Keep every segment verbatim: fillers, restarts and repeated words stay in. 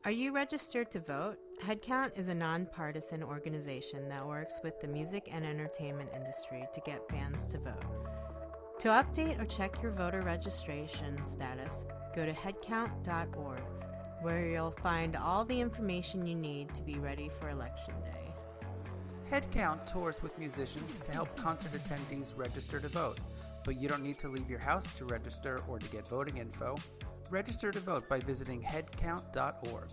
Are you registered to vote? Headcount is a nonpartisan organization that works with the music and entertainment industry to get fans to vote. To update or check your voter registration status, go to headcount dot org, where you'll find all the information you need to be ready for Election Day. Headcount tours with musicians to help concert attendees register to vote, but you don't need to leave your house to register or to get voting info. Register to vote by visiting headcount dot org.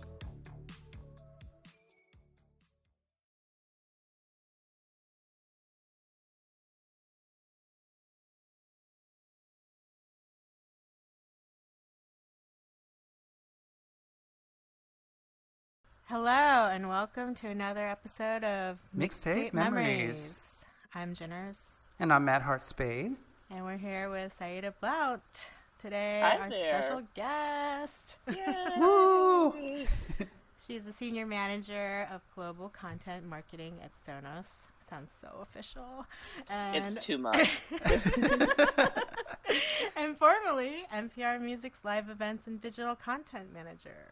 Hello, and welcome to another episode of Mixtape Mixtape Memories. Memories. I'm Jenners, And I'm Matt Hart Spade. and we're here with Saida Blount. Today, Hi our there. special guest. Yay! Woo! She's the Senior Manager of Global Content Marketing at Sonos. Sounds so official. And, It's too much. and formerly, N P R Music's Live Events and Digital Content Manager.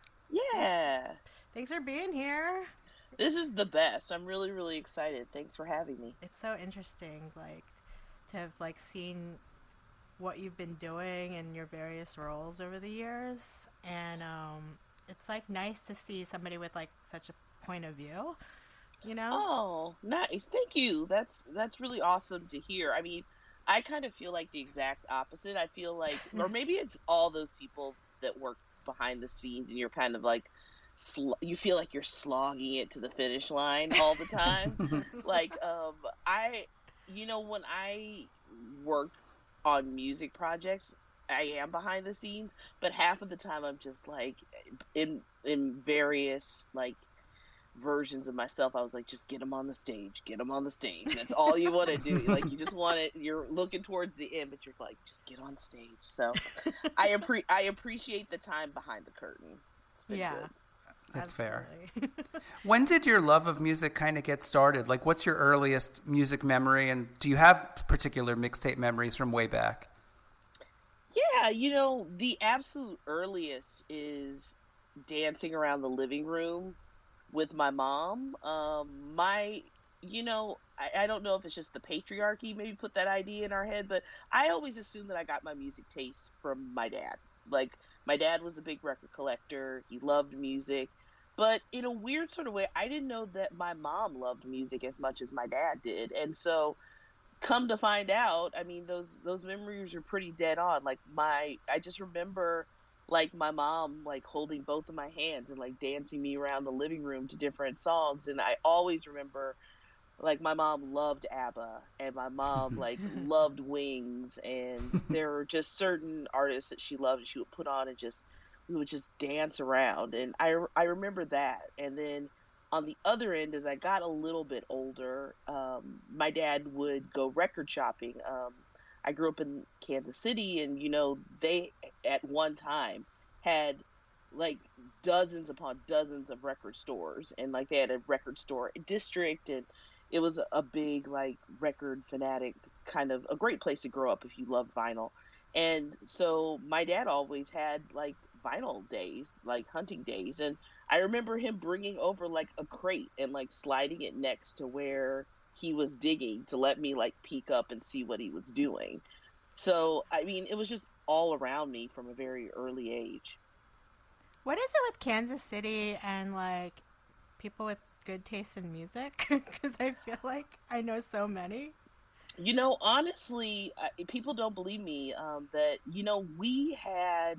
Yeah. Thanks for being here. This is the best. I'm really, really excited. Thanks for having me. It's so interesting, like, to have, like, seen what you've been doing in your various roles over the years. And um, it's, like, nice to see somebody with, like, such a point of view, you know? Oh, nice. Thank you. That's that's really awesome to hear. I mean, I kind of feel like the exact opposite. I feel like, or maybe it's all those people that work behind the scenes and you're kind of like, sl- you feel like you're slogging it to the finish line all the time. Like, um, I, you know, when I work on music projects, I am behind the scenes, but half of the time I'm just like in in various like versions of myself. I was like, just get them on the stage, get them on the stage. That's all you want to do. Like, you just want it. You're looking towards the end, but you're like, just get on stage. So, I appre- I appreciate the time behind the curtain. It's been Yeah. good. That's fair. Absolutely. When did your love of music kind of get started? Like, what's your earliest music memory? And do you have particular mixtape memories from way back? Yeah, you know, the absolute earliest is dancing around the living room with my mom. Um, my, you know, I, I don't know if it's just the patriarchy maybe put that idea in our head, but I always assumed that I got my music taste from my dad. Like, my dad was a big record collector. He loved music. But in a weird sort of way, I didn't know that my mom loved music as much as my dad did. And so, come to find out, I mean, those those memories are pretty dead on. Like, my, I just remember like my mom like holding both of my hands and like dancing me around the living room to different songs. And I always remember like my mom loved ABBA and my mom like loved Wings, and there were just certain artists that she loved and she would put on and just we would just dance around. And I I remember that. And then on the other end, as I got a little bit older, um, my dad would go record shopping. Um, I grew up in Kansas City, and you know, they at one time had like dozens upon dozens of record stores, and like they had a record store district, and it was a big like record fanatic kind of a great place to grow up if you love vinyl. And so my dad always had like vinyl days, like hunting days, and I remember him bringing over like a crate and like sliding it next to where he was digging to let me like peek up and see what he was doing. So, I mean, it was just all around me from a very early age. What is it with Kansas City and, like, people with good taste in music? Because I feel like I know so many. You know, honestly, I, people don't believe me um, that, you know, we had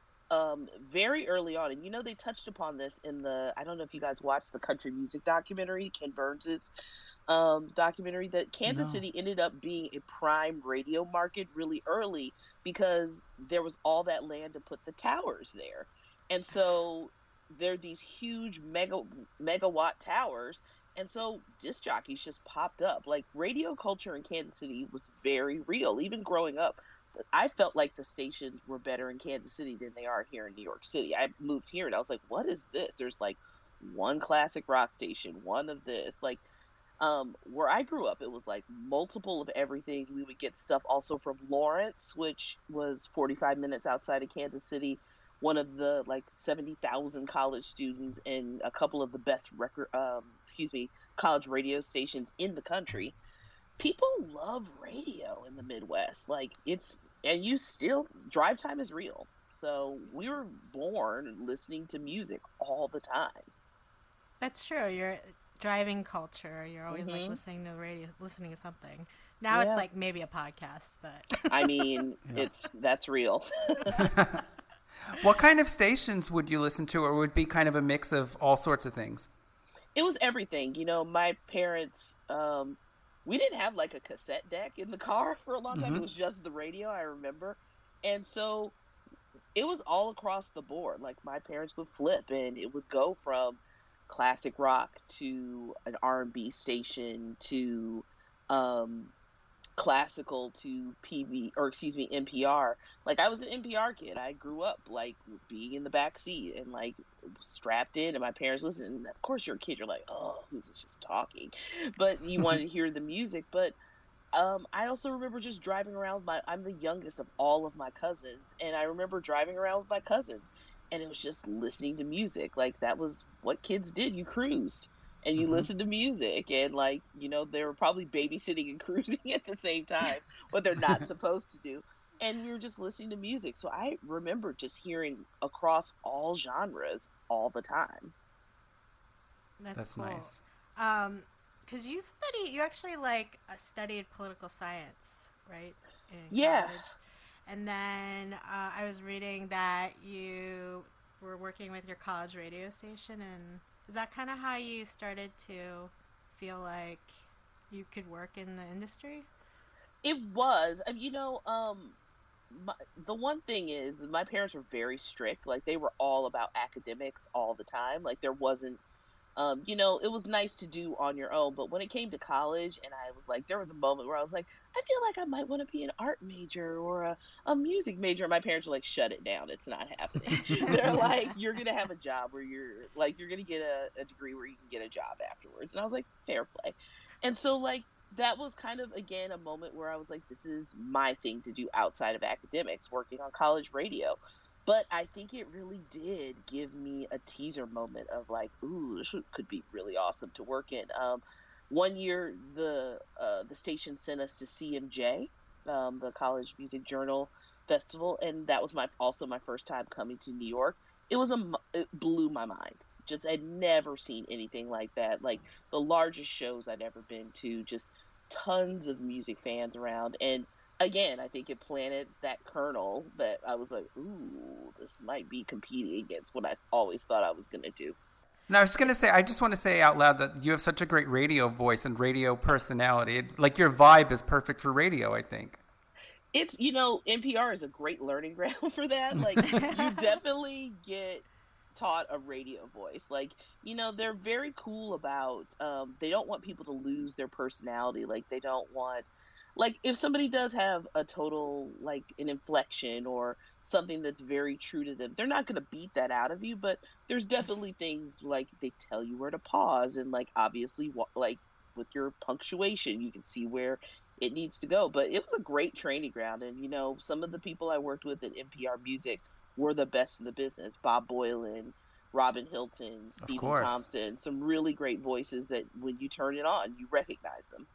um, very early on, and you know, they touched upon this in the, I don't know if you guys watched the country music documentary, Ken Burns's um, documentary, that Kansas No. City ended up being a prime radio market really early because there was all that land to put the towers there. And so there are these huge mega megawatt towers. And so disc jockeys just popped up. Like, radio culture in Kansas City was very real. Even growing up, I felt like the stations were better in Kansas City than they are here in New York City. I moved here and I was like, what is this? There's like one classic rock station, one of this. Like, um, where I grew up, it was like multiple of everything. We would get stuff also from Lawrence, which was forty-five minutes outside of Kansas City. one of the like seventy thousand college students and a couple of the best record, um, excuse me, college radio stations in the country. People love radio in the Midwest. Like it's, and you still, drive time is real. So we were born listening to music all the time. That's true. You're driving culture. You're always Mm-hmm. like listening to radio, listening to something. Now Yeah. it's like maybe a podcast, but I mean, Yeah. it's, that's real. What kind of stations would you listen to, or would it be kind of a mix of all sorts of things? It was everything. You know, my parents, um, we didn't have like a cassette deck in the car for a long time. Mhm. It was just the radio, I remember. And so it was all across the board. Like my parents would flip and it would go from classic rock to an R and B station to um, classical to P B, or excuse me, N P R. Like I was an N P R kid. I grew up like being in the back seat and like strapped in, and my parents listened. And of course, you're a kid. You're like, oh, who's this just talking? But you wanted to hear the music. But um, I also remember just driving around with my. I'm the youngest of all of my cousins, and I remember driving around with my cousins, and it was just listening to music. Like that was what kids did. You cruised. And you Mhm. listen to music, and like you know, they were probably babysitting and cruising at the same time, what they're not supposed to do. And we were just listening to music. So I remember just hearing across all genres all the time. that's, That's cool. nice. Um, because you study, you actually like uh, studied political science, right? In Yeah. college. And then uh, I was reading that you were working with your college radio station, and is that kind of how you started to feel like you could work in the industry? It was, uh, you know, um, my, the one thing is my parents were very strict. Like they were all about academics all the time. Like there wasn't, um, you know, it was nice to do on your own. But when it came to college, and I was like, there was a moment where I was like, I feel like I might want to be an art major or a, a music major. And my parents were like, shut it down. It's not happening. They're like, you're going to have a job where you're like, you're going to get a, a degree where you can get a job afterwards. And I was like, fair play. And so like, that was kind of, again, a moment where I was like, this is my thing to do outside of academics, working on college radio. But I think it really did give me a teaser moment of like, ooh, this could be really awesome to work in. Um, one year, the uh, the station sent us to C M J, um, the College Music Journal Festival, and that was my also my first time coming to New York. It was a it blew my mind. Just I'd never seen anything like that. Like the largest shows I'd ever been to. Just tons of music fans around, and again, I think it planted that kernel that I was like, ooh, this might be competing against what I always thought I was going to do. And I was just going to say, I just want to say out loud that you have such a great radio voice and radio personality. It, like your vibe is perfect for radio, I think. It's, you know, N P R is a great learning ground for that. Like, you definitely get taught a radio voice. Like, you know, they're very cool about, um, they don't want people to lose their personality. Like, they don't want, like, if somebody does have a total, like, an inflection or something that's very true to them, they're not going to beat that out of you, but there's definitely things, like, they tell you where to pause, and, like, obviously, like, with your punctuation, you can see where it needs to go. But it was a great training ground, and, you know, some of the people I worked with at N P R Music were the best in the business. Bob Boylan, Robin Hilton, Stephen Thompson, some really great voices that when you turn it on, you recognize them.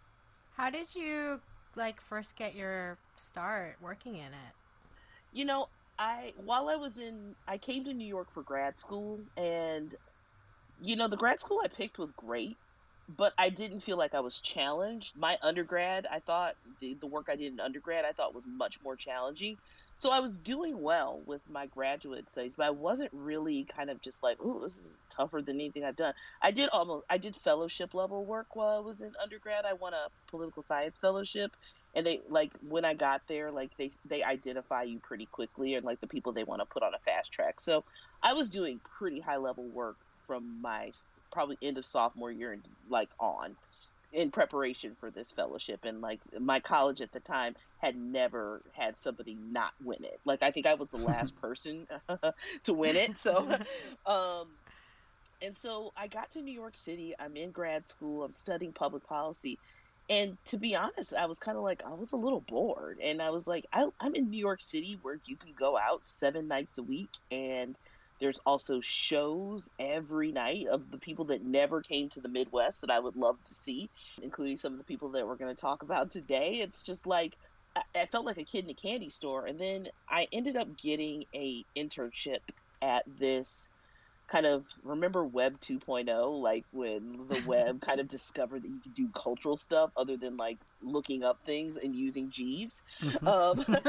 How did you like first get your start working in it? You know, I while I was in, I came to New York for grad school, and you know, the grad school I picked was great, but I didn't feel like I was challenged. My undergrad, I thought the the work I did in undergrad, I thought was much more challenging. So I was doing well with my graduate studies, but I wasn't really kind of just like, oh, this is tougher than anything I've done. I did almost, I did fellowship level work while I was in undergrad. I won a political science fellowship, and they, like, when I got there, like, they, they identify you pretty quickly, and, like, the people they want to put on a fast track. So I was doing pretty high level work from my probably end of sophomore year and, like, on, in preparation for this fellowship. And like my college at the time had never had somebody not win it. Like I think I was the last person to win it. So, um, and so I got to New York City. I'm in grad school. I'm studying public policy, And to be honest, I was kind of like, I was a little bored. And I was like, I, I'm in New York City where you can go out seven nights a week. And there's also shows every night of the people that never came to the Midwest that I would love to see, including some of the people that we're going to talk about today. It's just like, I, I felt like a kid in a candy store. And then I ended up getting a internship at this kind of, remember Web 2.0, like when the web kind of discovered that you could do cultural stuff other than like looking up things and using Jeeves. Mm-hmm. Um, so,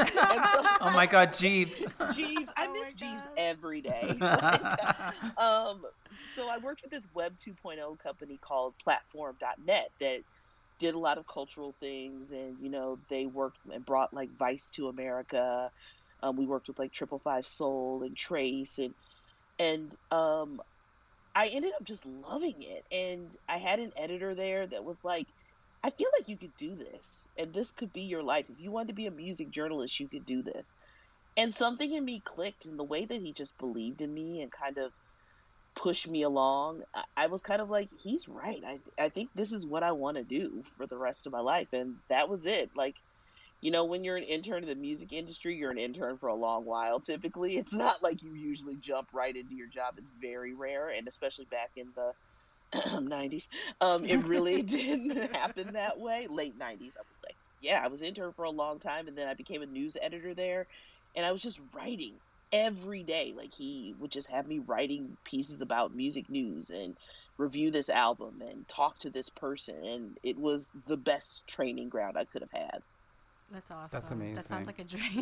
oh my God, Jeeves. Jeeves, I Oh miss my Jeeves God. every day. Like, um, so I worked with this Web 2.0 company called Platform dot net that did a lot of cultural things, and you know they worked and brought like Vice to America. Um, we worked with like Triple Five Soul and Trace, and and um, I ended up just loving it. And I had an editor there that was like, I feel like you could do this, and this could be your life. If you wanted to be a music journalist, you could do this. And something in me clicked, and the way that he just believed in me and kind of pushed me along, I, I was kind of like, he's right. I I think this is what I want to do for the rest of my life. And that was it. Like, you know, when you're an intern in the music industry, you're an intern for a long while. Typically, it's not like you usually jump right into your job. It's very rare, and especially back in the nineties, um, it really didn't happen that way. Late nineties, I would say. Yeah, I was intern for a long time, and then I became a news editor there, and I was just writing every day. Like, he would just have me writing pieces about music news and review this album and talk to this person, and it was the best training ground I could have had. That's awesome. That's amazing. That sounds like a dream.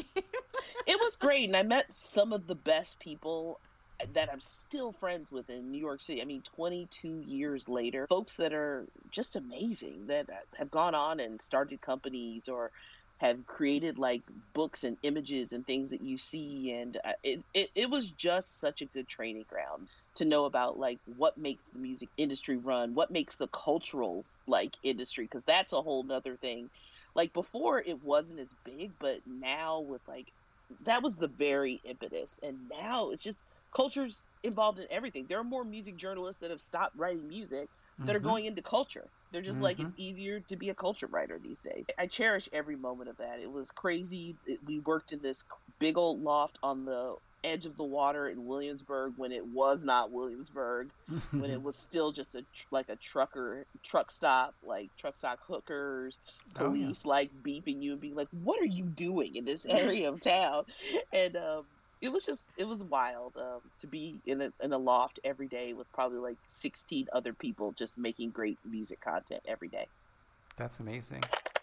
It was great, and I met some of the best people that I'm still friends with in New York City. I mean, twenty-two years later, folks that are just amazing, that have gone on and started companies or have created like books and images and things that you see. And it, it, it was just such a good training ground to know about like what makes the music industry run, what makes the cultural like industry, because that's a whole nother thing. Like, before it wasn't as big, but now with like, that was the very impetus. And now it's just, culture's involved in everything. There are more music journalists that have stopped writing music that mm-hmm. are going into culture. They're just mm-hmm. like, it's easier to be a culture writer these days. I cherish every moment of that. It was crazy. It, we worked in this big old loft on the edge of the water in Williamsburg when it was not Williamsburg, when it was still just a like a trucker truck stop, like truck stop hookers, police oh, yeah. like beeping you and being like, what are you doing in this area of town? And um it was just it was wild um to be in a in a loft every day with probably like sixteen other people just making great music content every day. That's amazing.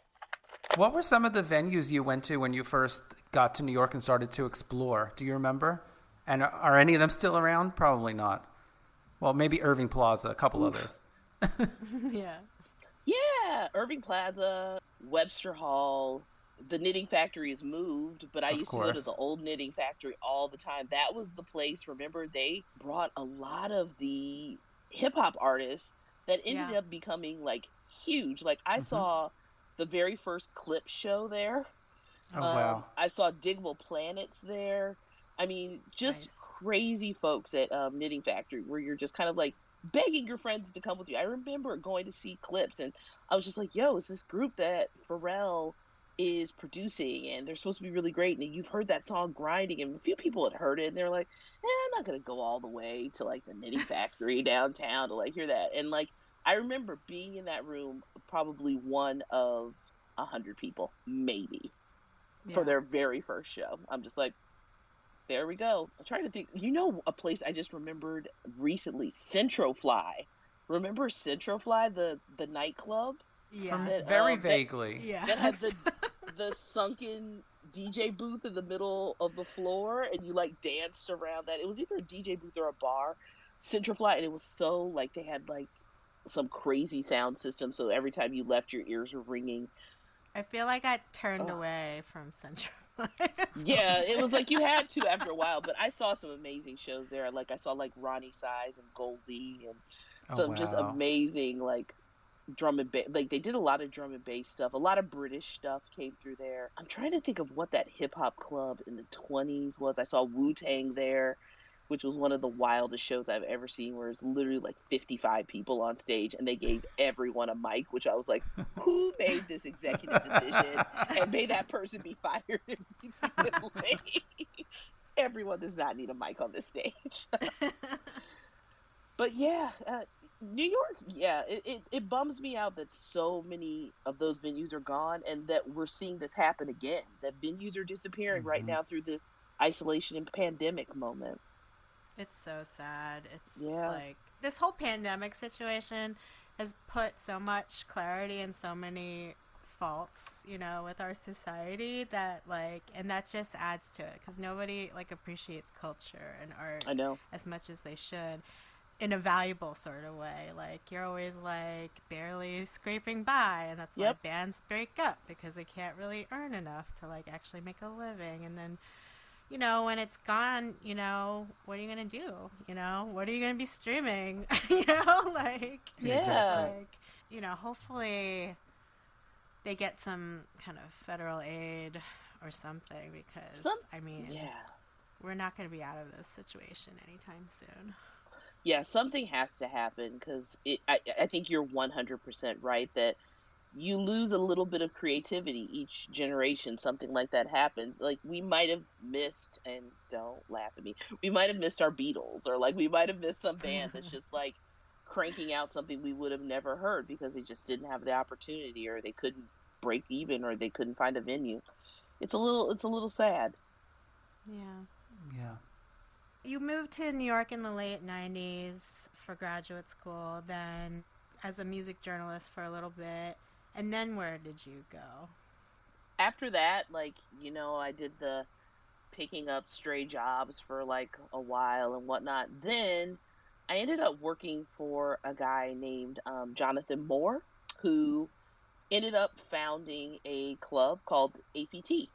What were some of the venues you went to when you first got to New York and started to explore? Do you remember? And are, are any of them still around? Probably not. Well, maybe Irving Plaza, a couple Oof. others. Yeah. Yeah, Irving Plaza, Webster Hall. The Knitting Factory is moved, but I of used course. to go to the old Knitting Factory all the time. That was the place. Remember, they brought a lot of the hip-hop artists that ended yeah. up becoming, like, huge. Like, I mm-hmm. saw the very first Clip show there. Oh, um, wow. I saw Digable Planets there. I mean, just nice. crazy folks at um, Knitting Factory where you're just kind of like begging your friends to come with you. I remember going to see Clips, and I was just like, yo, it's this group that Pharrell is producing, and they're supposed to be really great. And you've heard that song Grinding, and a few people had heard it, and they're like, eh, I'm not going to go all the way to like the Knitting Factory downtown to like hear that. And like, I remember being in that room, probably one of a hundred people, maybe, yeah. for their very first show. I'm just like, there we go. I'm trying to think. You know, a place I just remembered recently, Centrofly. Remember Centrofly, the the nightclub? Yeah, that, very um, vaguely. That, yeah, that had the the sunken D J booth in the middle of the floor, and you like danced around that. It was either a D J booth or a bar. Centrofly, and it was so like they had like some crazy sound system, so every time you left, your ears were ringing. I feel like I turned oh. away from Central. Yeah, it was like you had to after a while, but I saw some amazing shows there. Like I saw like Ronnie Size and Goldie and oh, some wow. just amazing like drum and bass. Like they did a lot of drum and bass stuff. A lot of British stuff came through there. I'm trying to think of what that hip hop club in the twenties was. I saw Wu-Tang there. which was one of the wildest shows I've ever seen, where it's literally like fifty-five people on stage and they gave everyone a mic, which I was like, who made this executive decision and made that person be fired immediately? Everyone does not need a mic on this stage. But yeah, uh, New York, yeah, it, it, it bums me out that so many of those venues are gone and that we're seeing this happen again, that venues are disappearing mm-hmm. right now through this isolation and pandemic moment. It's so sad. It's yeah. like this whole pandemic situation has put so much clarity and so many faults, you know, with our society that like, and that just adds to it because nobody like appreciates culture and art I know. as much as they should. In a valuable sort of way. Like, you're always, like, barely scraping by, and that's why yep. bands break up, because they can't really earn enough to, like, actually make a living. And then, you know, when it's gone, you know, what are you going to do? You know, what are you going to be streaming? You know, like, yeah. like, you know, hopefully they get some kind of federal aid or something, because, some, I mean, yeah. we're not going to be out of this situation anytime soon. Yeah, something has to happen because I, I think you're one hundred percent right that you lose a little bit of creativity each generation. Something like that happens. Like we might have missed, and don't laugh at me, we might have missed our Beatles, or like we might have missed some band that's just like cranking out something we would have never heard because they just didn't have the opportunity, or they couldn't break even, or they couldn't find a venue. It's a little, it's a little sad. Yeah. Yeah. You moved to New York in the late nineties for graduate school, then as a music journalist for a little bit, and then where did you go? After that, like, you know, I did the picking up stray jobs for like a while and whatnot. Then I ended up working for a guy named um, Jonathan Moore, who ended up founding a club called A P T,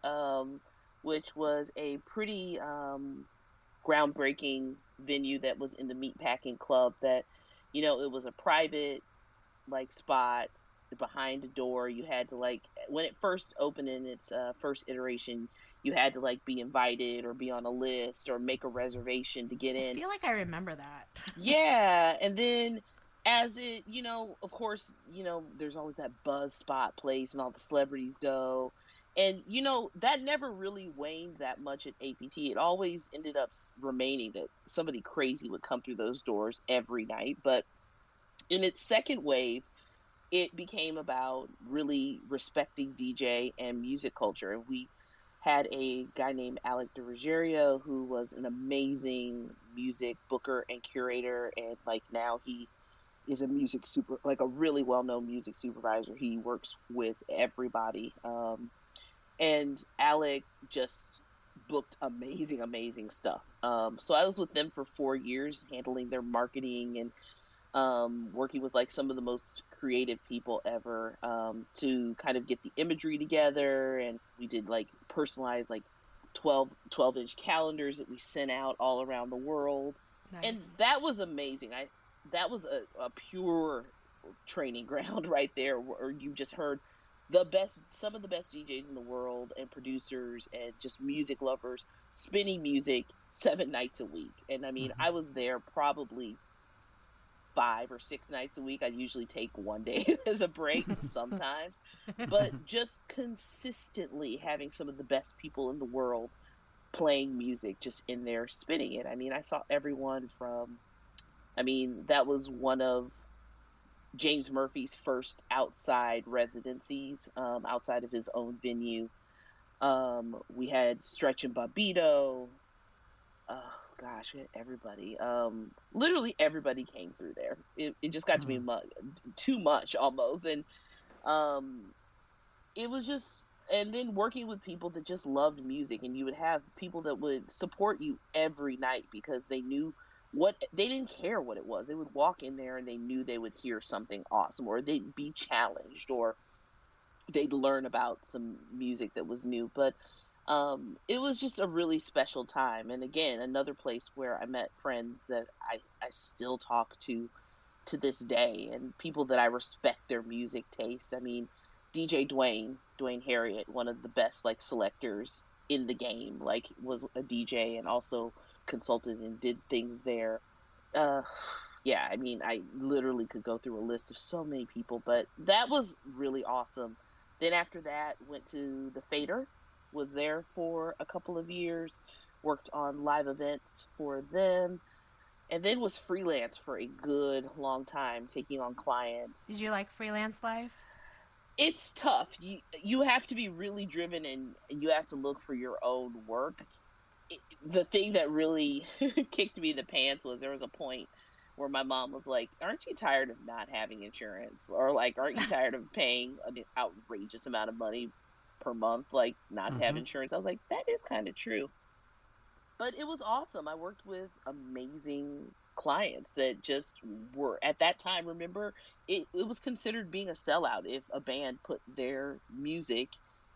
um, which was a pretty... Um, groundbreaking venue that was in the Meatpacking Club that, you know, it was a private like spot behind a door. You had to like, when it first opened in its uh, first iteration, you had to like be invited or be on a list or make a reservation to get in. I feel like I remember that. Yeah. And then as it, you know, of course, you know, there's always that buzz spot place and all the celebrities go. And, you know, that never really waned that much at A P T. It always ended up remaining that somebody crazy would come through those doors every night. But in its second wave, it became about really respecting D J and music culture. And we had a guy named Alec DeRuggiero, who was an amazing music booker and curator. And, like, now he is a music super, like a really well-known music supervisor. He works with everybody. Um, And Alec just booked amazing, amazing stuff. Um, so I was with them for four years, handling their marketing and um, working with like some of the most creative people ever um, to kind of get the imagery together. And we did like personalized like twelve, twelve inch calendars that we sent out all around the world. Nice. And that was amazing. I that was a, a pure training ground right there, where you just heard the best, some of the best D Js in the world and producers and just music lovers spinning music seven nights a week. And I mean, mm-hmm. I was there probably five or six nights a week. I usually take one day as a break sometimes, but just consistently having some of the best people in the world playing music just in there spinning it. I mean, I saw everyone from, I mean, that was one of James Murphy's first outside residencies, um, outside of his own venue. Um, we had Stretch and Bobbito. Oh gosh, we had everybody. Um, literally everybody came through there. It, it just got to be mu- too much almost, and um, it was just. And then working with people that just loved music, and you would have people that would support you every night because they knew what they didn't care what it was. They would walk in there and they knew they would hear something awesome, or they'd be challenged, or they'd learn about some music that was new. But um, it was just a really special time. And again, another place where I met friends that I, I still talk to to this day, and people that I respect their music taste. I mean, D J Dwayne, Dwayne Harriet, one of the best like selectors in the game, like was a D J and also consulted and did things there. Uh, yeah, I mean, I literally could go through a list of so many people, but that was really awesome. Then after that, went to the Fader, was there for a couple of years, worked on live events for them, and then was freelance for a good long time, taking on clients. Did you like freelance life? It's tough. You you have to be really driven, and you have to look for your own work. It, the thing that really kicked me in the pants was there was a point where my mom was like, aren't you tired of not having insurance? Or like, aren't you tired of paying an outrageous amount of money per month, like not Mm-hmm. to have insurance? I was like, that is kind of true. But it was awesome. I worked with amazing clients that just were, at that time, remember, it, it was considered being a sellout if a band put their music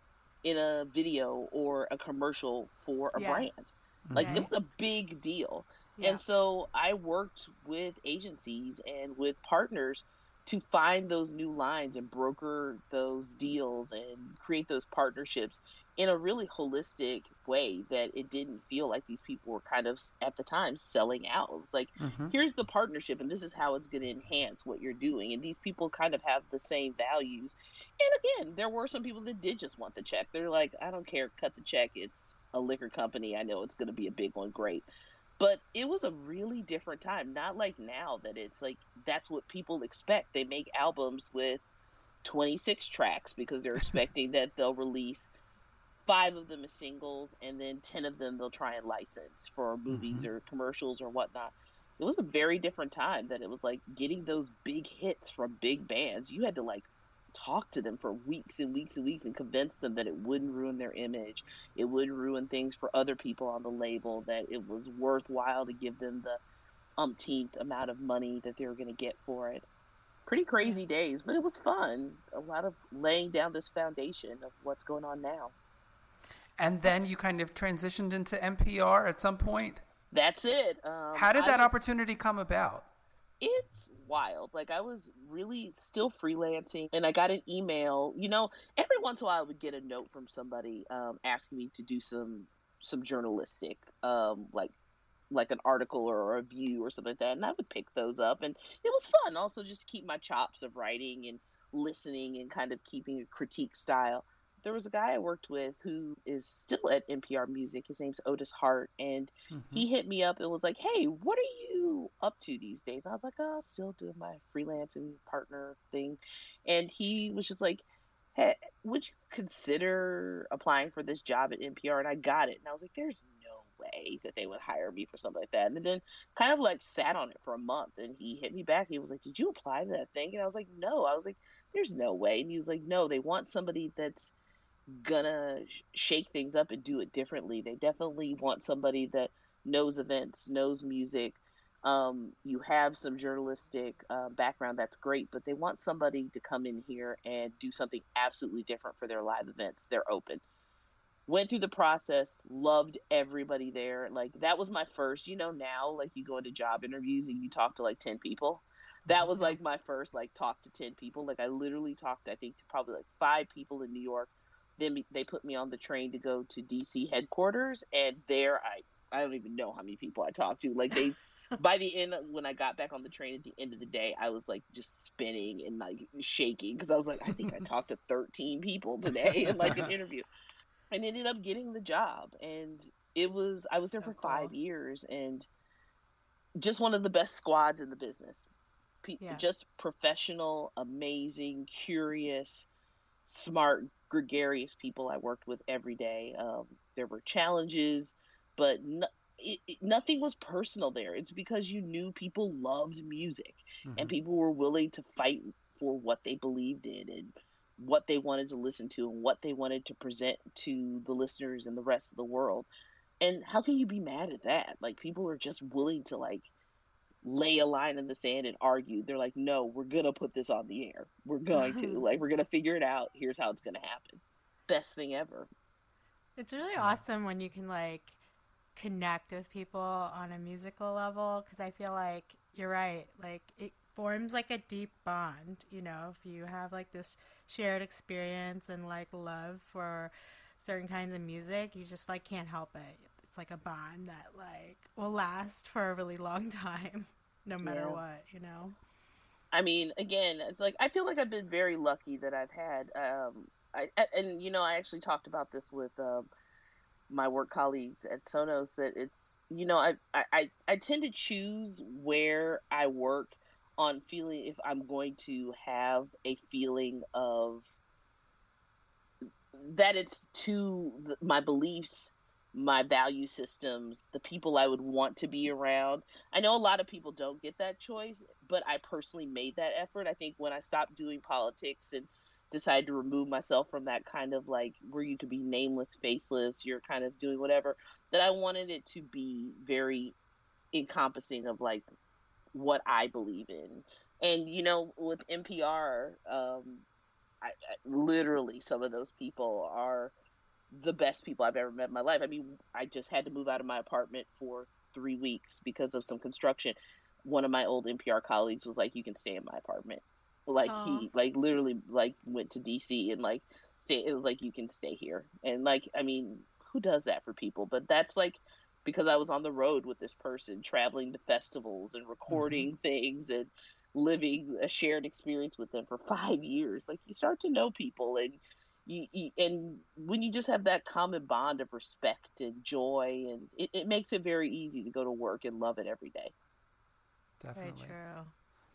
in a video or a commercial for a Yeah. brand. Like, Right. it was a big deal. Yeah. And so I worked with agencies and with partners to find those new lines and broker those deals and create those partnerships in a really holistic way that it didn't feel like these people were kind of, at the time, selling out. It's like, Mm-hmm. here's the partnership and this is how it's going to enhance what you're doing. And these people kind of have the same values. And again, there were some people that did just want the check. They're like, I don't care, cut the check. It's a liquor company. I know it's going to be a big one. Great. But it was a really different time. Not like now that it's like, that's what people expect. They make albums with twenty-six tracks because they're expecting that they'll release five of them as singles and then ten of them they'll try and license for movies Mhm. or commercials or whatnot. It was a very different time that it was like getting those big hits from big bands. You had to like talk to them for weeks and weeks and weeks and convince them that it wouldn't ruin their image. It wouldn't ruin things for other people on the label, that it was worthwhile to give them the umpteenth amount of money that they were going to get for it. Pretty crazy days, but it was fun. A lot of laying down this foundation of what's going on now. And then you kind of transitioned into N P R at some point. That's it. Um, How did I that was- opportunity come about? It's wild. Like, I was really still freelancing and I got an email. You know, every once in a while I would get a note from somebody um, asking me to do some some journalistic, um, like like an article or a review or something like that. And I would pick those up. And it was fun. Also, just keep my chops of writing and listening and kind of keeping a critique style. There was a guy I worked with who is still at N P R Music. His name's Otis Hart. And Mhm. he hit me up and was like, hey, what are you up to these days? And I was like, oh, still doing my freelancing partner thing. And he was just like, hey, would you consider applying for this job at N P R? And I got it. And I was like, there's no way that they would hire me for something like that. And then kind of like sat on it for a month. And he hit me back. He was like, did you apply to that thing? And I was like, no. I was like, there's no way. And he was like, no, they want somebody that's gonna shake things up and do it differently. They definitely want somebody that knows events, knows music. Um, you have some journalistic uh, background, that's great, but they want somebody to come in here and do something absolutely different for their live events. They're open. Went through the process, loved everybody there. Like, that was my first, you know, now, like, you go into job interviews and you talk to like ten people. That was like my first, like, talk to ten people. Like, I literally talked, I think, to probably like five people in New York. Then they put me on the train to go to D C headquarters, and there I I don't even know how many people I talked to. Like, they by the end, when I got back on the train at the end of the day, I was like just spinning and like shaking because I was like, I think I talked to thirteen people today in like an interview, and ended up getting the job. And it was I was there So for cool. five years, and just one of the best squads in the business. Pe- Yeah. Just professional, amazing, curious, smart, gregarious people I worked with every day. Um, there were challenges, but no, it, it, nothing was personal there. It's because you knew people loved music, Mhm. and people were willing to fight for what they believed in and what they wanted to listen to and what they wanted to present to the listeners and the rest of the world. And how can you be mad at that? Like, people are just willing to like lay a line in the sand and argue. They're like, no, we're gonna put this on the air. We're going to like we're gonna figure it out. Here's how it's gonna happen. Best thing ever. It's really awesome when you can like connect with people on a musical level, because I feel like you're right. Like, it forms like a deep bond, you know, if you have like this shared experience and like love for certain kinds of music, you just like can't help it. it's like a bond that like will last for a really long time, no matter Yeah. what, you know? I mean, again, it's like I feel like I've been very lucky that I've had. Um, I a- and you know I actually talked about this with um, my work colleagues at Sonos that it's you know I, I I I tend to choose where I work on feeling if I'm going to have a feeling of that it's to th- my beliefs, my value systems, the people I would want to be around. I know a lot of people don't get that choice, but I personally made that effort. I think when I stopped doing politics and decided to remove myself from that kind of like where you could be nameless, faceless, you're kind of doing whatever, that I wanted it to be very encompassing of like what I believe in. And you know, with N P R, um, I, I literally some of those people are the best people I've ever met in my life. I mean, I just had to move out of my apartment for three weeks because of some construction. One of my old N P R colleagues was like, "You can stay in my apartment." Like Aw. he, like literally, like went to D C and like stay. It was like you can stay here, and like I mean, who does that for people? But that's like because I was on the road with this person, traveling to festivals and Mm-hmm. recording things and living a shared experience with them for five years. Like you start to know people and you, you and when you just have that common bond of respect and joy and it, it makes it very easy to go to work and love it every day. Very Definitely. true.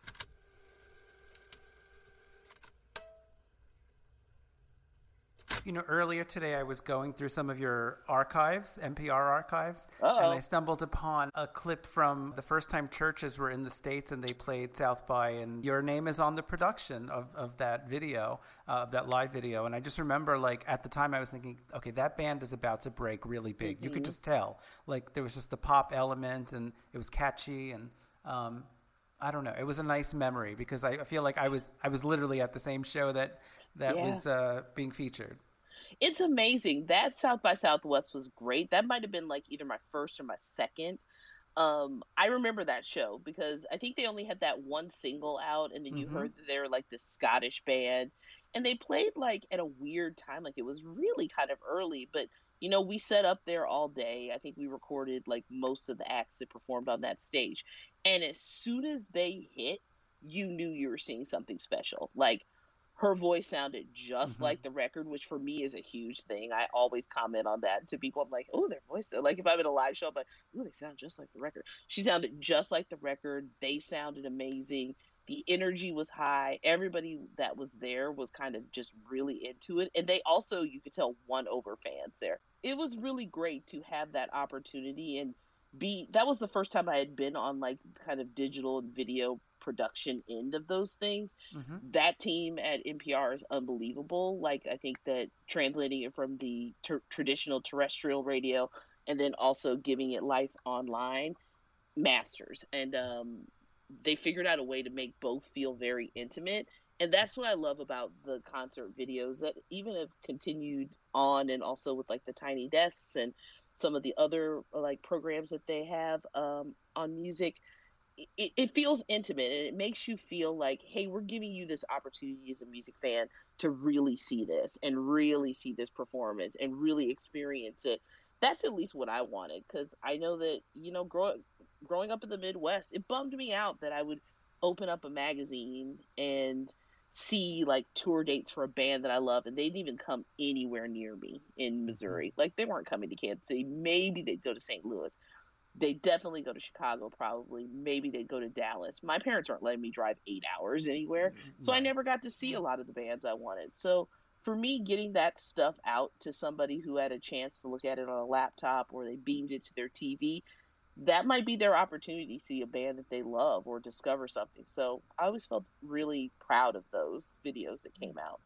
You know, earlier today I was going through some of your archives, N P R archives, and I Uh-oh. stumbled upon a clip from the first time churches were in the States and they played South by, and your name is on the production of, of that video, uh, of that live video. And I just remember, like, at the time I was thinking, okay, that band is about to break really big. You could Mm-hmm. just tell. Like, there was just the pop element, and it was catchy, and um, I don't know. It was a nice memory because I, I feel like I was I was literally at the same show that, that Yeah. was uh, being featured. It's amazing. That South by Southwest was great. That might have been like either my first or my second. Um, I remember that show because I think they only had that one single out, and then you Mm-hmm. heard that they were like this Scottish band, and they played like at a weird time, like it was really kind of early. But you know, we set up there all day. I think we recorded like most of the acts that performed on that stage, and as soon as they hit, you knew you were seeing something special. Like her voice sounded just Mm-hmm. like the record, which for me is a huge thing. I always comment on that to people. I'm like, oh, their voice. Like if I'm in a live show, I'm like, oh, they sound just like the record. She sounded just like the record. They sounded amazing. The energy was high. Everybody that was there was kind of just really into it. And they also, you could tell, won over fans there. It was really great to have that opportunity and be, that was the first time I had been on like kind of digital and video production end of those things. Mm-hmm. That team at N P R is unbelievable. Like, I think that translating it from the ter- traditional terrestrial radio and then also giving it life online, masters. And um, they figured out a way to make both feel very intimate. And that's what I love about the concert videos that even have continued on, and also with like the Tiny Desks and some of the other like programs that they have um, on music. It, it feels intimate and it makes you feel like, hey, we're giving you this opportunity as a music fan to really see this and really see this performance and really experience it. That's at least what I wanted, because I know that, you know, grow, growing up in the Midwest, it bummed me out that I would open up a magazine and see like tour dates for a band that I love, and they didn't even come anywhere near me in Mm-hmm. Missouri. Like they weren't coming to Kansas City. Maybe they'd go to Saint Louis. They definitely go to Chicago, probably. Maybe they'd go to Dallas. My parents aren't letting me drive eight hours anywhere, so I Right. never got to see a lot of the bands I wanted. So for me, getting that stuff out to somebody who had a chance to look at it on a laptop or they beamed it to their T V, that might be their opportunity to see a band that they love or discover something. So I always felt really proud of those videos that came out.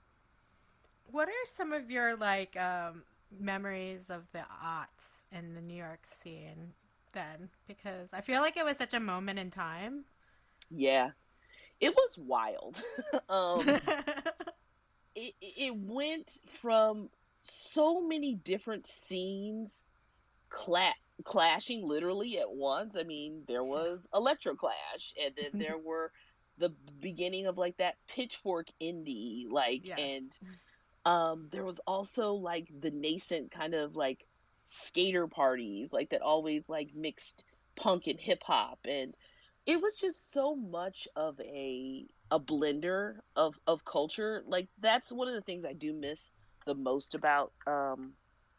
What are some of your like um, memories of the aughts in the New York scene then? Because I feel like it was such a moment in time. Yeah, it was wild. um, it, it went from so many different scenes cla- clashing literally at once. I mean, there was Electro Clash, and then there were the beginning of like that Pitchfork indie, like, Yes. and um, there was also like the nascent kind of like skater parties, like that always like mixed punk and hip hop, and it was just so much of a a blender of of culture. Like that's one of the things I do miss the most about um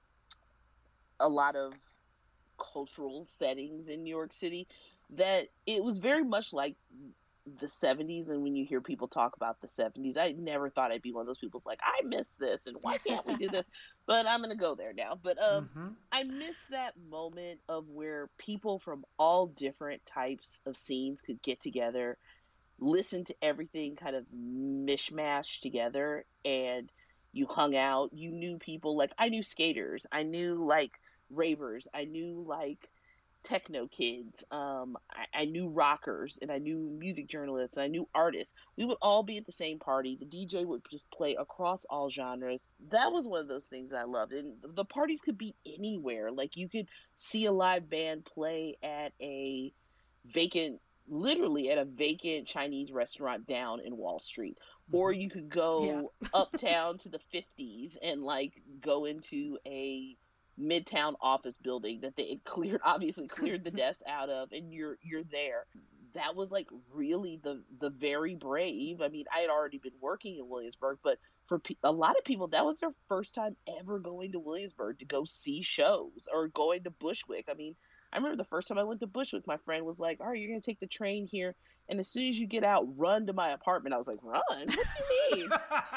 a lot of cultural settings in New York City, that it was very much like the seventies. And when you hear people talk about the seventies, I never thought I'd be one of those people like, I miss this and why can't we do this? But I'm gonna go there now. But um Mm-hmm. I miss that moment of where people from all different types of scenes could get together, listen to everything kind of mishmash together, and you hung out. You knew people. Like I knew skaters, I knew like ravers, I knew like techno kids, um I, I knew rockers, and I knew music journalists, and I knew artists. We would all be at the same party. The D J would just play across all genres. That was one of those things I loved. And the parties could be anywhere. Like you could see a live band play at a vacant literally at a vacant Chinese restaurant down in Wall Street. Or you could Yeah. go uptown to the fifties and like go into a midtown office building that they had cleared obviously cleared the desks out of, and you're you're there. That was like really the the very brave. I mean, I had already been working in Williamsburg, but for pe- a lot of people that was their first time ever going to Williamsburg to go see shows, or going to Bushwick. I mean, I remember the first time I went to Bushwick, my friend was like, all right, you're going to take the train here, and as soon as you get out, run to my apartment. I was like, run? What do you mean?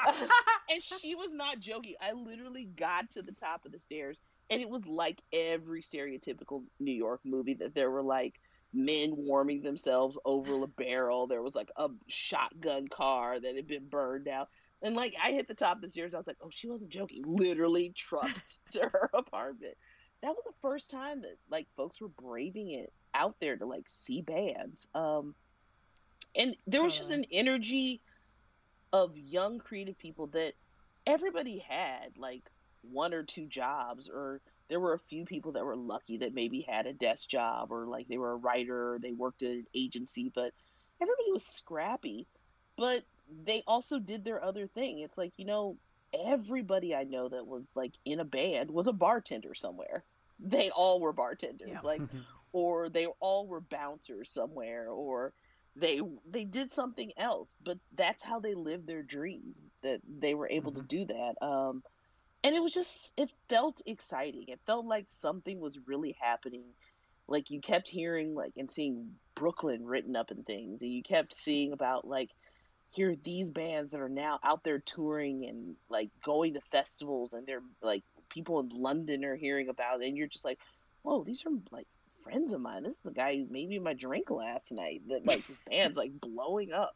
And she was not joking. I literally got to the top of the stairs, and it was like every stereotypical New York movie, that there were like men warming themselves over a barrel. There was like a shotgun car that had been burned out. And like I hit the top of the stairs, I was like, oh, she wasn't joking. Literally trucked to her apartment. That was the first time that like folks were braving it out there to like see bands. Um, and there was just Totally. an energy of young creative people that everybody had like one or two jobs, or there were a few people that were lucky that maybe had a desk job, or like they were a writer, or they worked at an agency, but everybody was scrappy. But they also did their other thing. It's like, you know, everybody I know that was like in a band was a bartender somewhere. They all were bartenders. Yeah. Like, or they all were bouncers somewhere, or they they did something else, but that's how they lived their dream, that they were able to Mhm. do that. Um and it was just, it felt exciting. It felt like something was really happening. Like you kept hearing like and seeing Brooklyn written up in things, and you kept seeing about like, here are these bands that are now out there touring and like going to festivals, and they're like, people in London are hearing about it, and you're just like, whoa, these are like friends of mine. This is the guy who made me my drink last night, that like his band's like blowing up.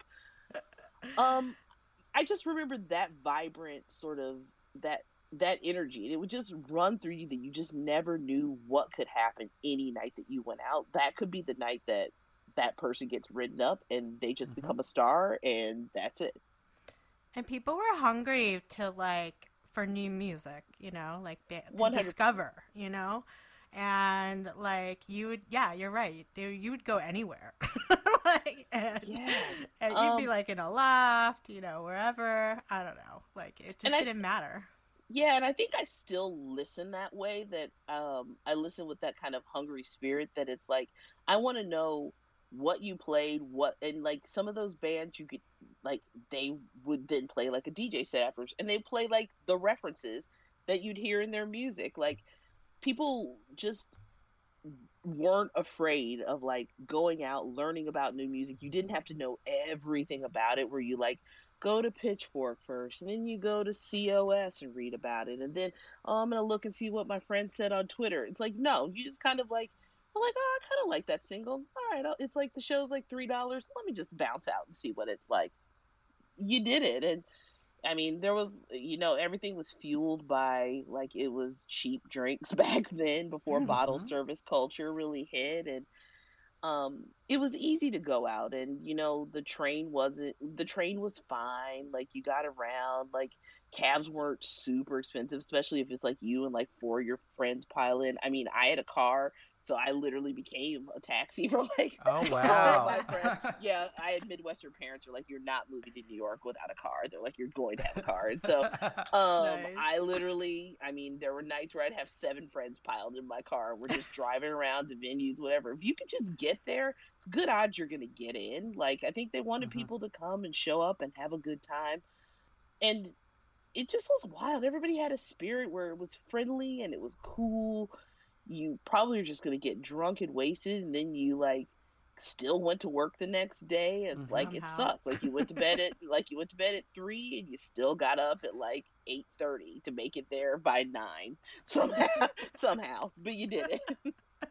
um I just remember that vibrant sort of, that that energy, and it would just run through you, that you just never knew what could happen any night that you went out. That could be the night that that person gets written up and they just Mhm. become a star, and that's it. And people were hungry to like for new music, you know, like ba- to one hundred discover, you know, and like you would, yeah, you're right. There, you would go anywhere, like, and, Yeah. and you'd be Um, like in a loft, you know, wherever. I don't know, like it And just I didn't matter. Yeah, and I think I still listen that way, that um I listen with that kind of hungry spirit, that it's like I want to know what you played, what, and like some of those bands you could like, they would then play like a D J set afterwards, and they play like the references that you'd hear in their music. Like people just weren't afraid of like going out, learning about new music. You didn't have to know everything about it, where you like go to Pitchfork first, and then you go to C O S and read about it, and then, oh, I'm gonna look and see what my friend said on Twitter. It's like, no, you just kind of like, I'm like, oh, I kind of like that single. All right, I'll- it's like the show's like three dollars. Let me just bounce out and see what it's like. You did it. And I mean, there was, you know, everything was fueled by like, it was cheap drinks back then, before bottle Mhm. service culture really hit. And um it was easy to go out, and you know, the train wasn't the train was fine. Like you got around, like cabs weren't super expensive, especially if it's like you and like four of your friends pile in. I mean, I had a car, So I literally became a taxi for like Oh, wow. all of my friends. Yeah, I had Midwestern parents who are like, you're not moving to New York without a car. They're like, you're going to have a car. And so um, Nice. I literally, I mean, there were nights where I'd have seven friends piled in my car. We're just driving around to venues, whatever. If you could just get there, it's good odds you're going to get in. Like, I think they wanted Mhm. people to come and show up and have a good time. And it just was wild. Everybody had a spirit where it was friendly and it was cool. You probably are just going to get drunk and wasted, and then you like still went to work the next day. It's Mhm. like it Somehow. sucked. Like you went to bed at like you went to bed at three, and you still got up at like eight thirty to make it there by nine somehow. somehow, but you did it.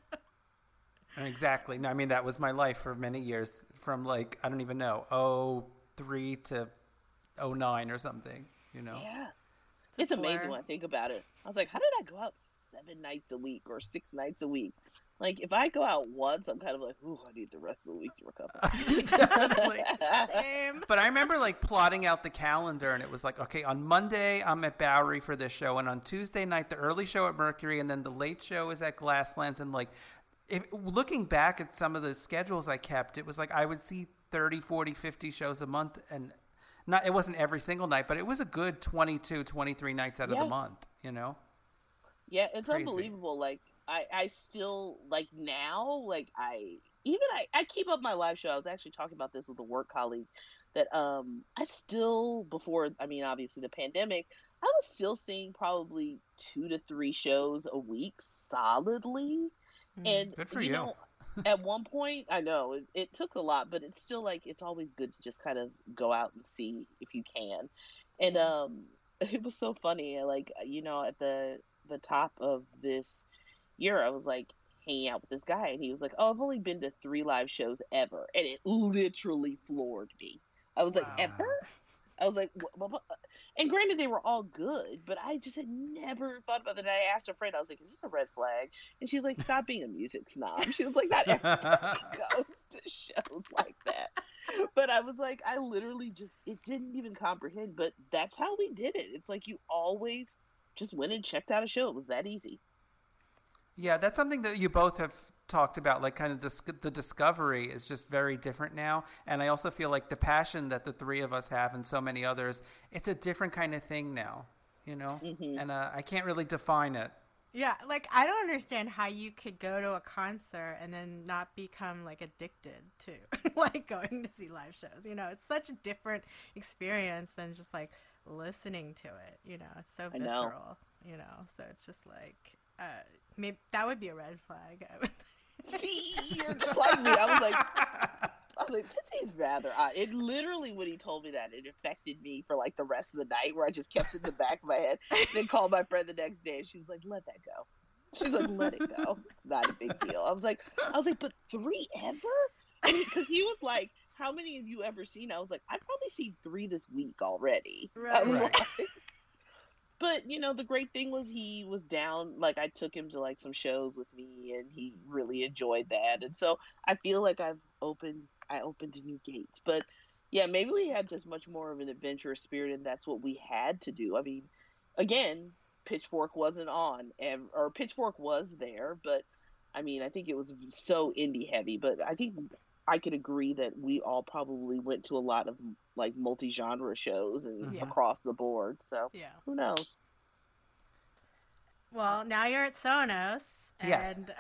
Exactly. No, I mean, that was my life for many years, from like, I don't even know, oh three to oh nine or something, you know? Yeah, It's a it's amazing blur. when I think about it. I was like, how did I go out seven nights a week or six nights a week? Like, if I go out once, I'm kind of like, ooh, I need the rest of the week to recover. Exactly. Same. But I remember like plotting out the calendar, and it was like, okay, on Monday I'm at Bowery for this show, and on Tuesday night the early show at Mercury, and then the late show is at Glasslands. And like, if, looking back at some of the schedules I kept, it was like I would see thirty, forty, fifty shows a month, and not it wasn't every single night, but it was a good twenty-two, twenty-three nights out of Yeah. the month, you know? Yeah, it's Crazy. unbelievable. Like I, I still like now, like I even I, I keep up my live show. I was actually talking about this with a work colleague that um I still before I mean obviously the pandemic, I was still seeing probably two to three shows a week solidly. Mm. And Good for you you. know, at one point, I know it, it took a lot, but it's still like it's always good to just kind of go out and see if you can. And um, it was so funny. Like you know, at the the top of this year, I was like hanging out with this guy, and he was like, "Oh, I've only been to three live shows ever," and it literally floored me. I was like, Wow. "Ever?" I was like, "What- what- what?" And granted, they were all good, but I just had never thought about that. I asked a friend, I was like, "Is this a red flag?" And she's like, "Stop being a music snob." She was like, "Not everybody goes to shows like that." But I was like, I literally just, it didn't even comprehend. But that's how we did it. It's like you always just went and checked out a show. It was that easy. Yeah, that's something that you both have talked about, like kind of the, the discovery is just very different now. And I also feel like the passion that the three of us have and so many others, it's a different kind of thing now, you know? Mhm. And uh, I can't really define it. Yeah, like I don't understand how you could go to a concert and then not become like addicted to like going to see live shows. You know, it's such a different experience than just like listening to it. You know, it's so I know. visceral. You know, so it's just like uh, maybe that would be a red flag. I would See, you're just like me. I was like, I was like, this seems rather odd. It literally, when he told me that, it affected me for like the rest of the night, where I just kept it in the back of my head. Then called my friend the next day, and she was like, "Let that go." She's like, "Let it go. It's not a big deal." I was like, I was like, "But three ever?" Because he, he was like, "How many have you ever seen?" I was like, "I've probably seen three this week already." I Right. was Right. like. But, you know, the great thing was he was down, like, I took him to, like, some shows with me, and he really enjoyed that. And so I feel like I've opened, I opened new gates. But, yeah, maybe we had just much more of an adventurous spirit, and that's what we had to do. I mean, again, Pitchfork wasn't on, and, or Pitchfork was there, but, I mean, I think it was so indie heavy. But I think I could agree that we all probably went to a lot of, like, multi-genre shows and Yeah. across the board. So Yeah. who knows? Well, now you're at Sonos. Yes. And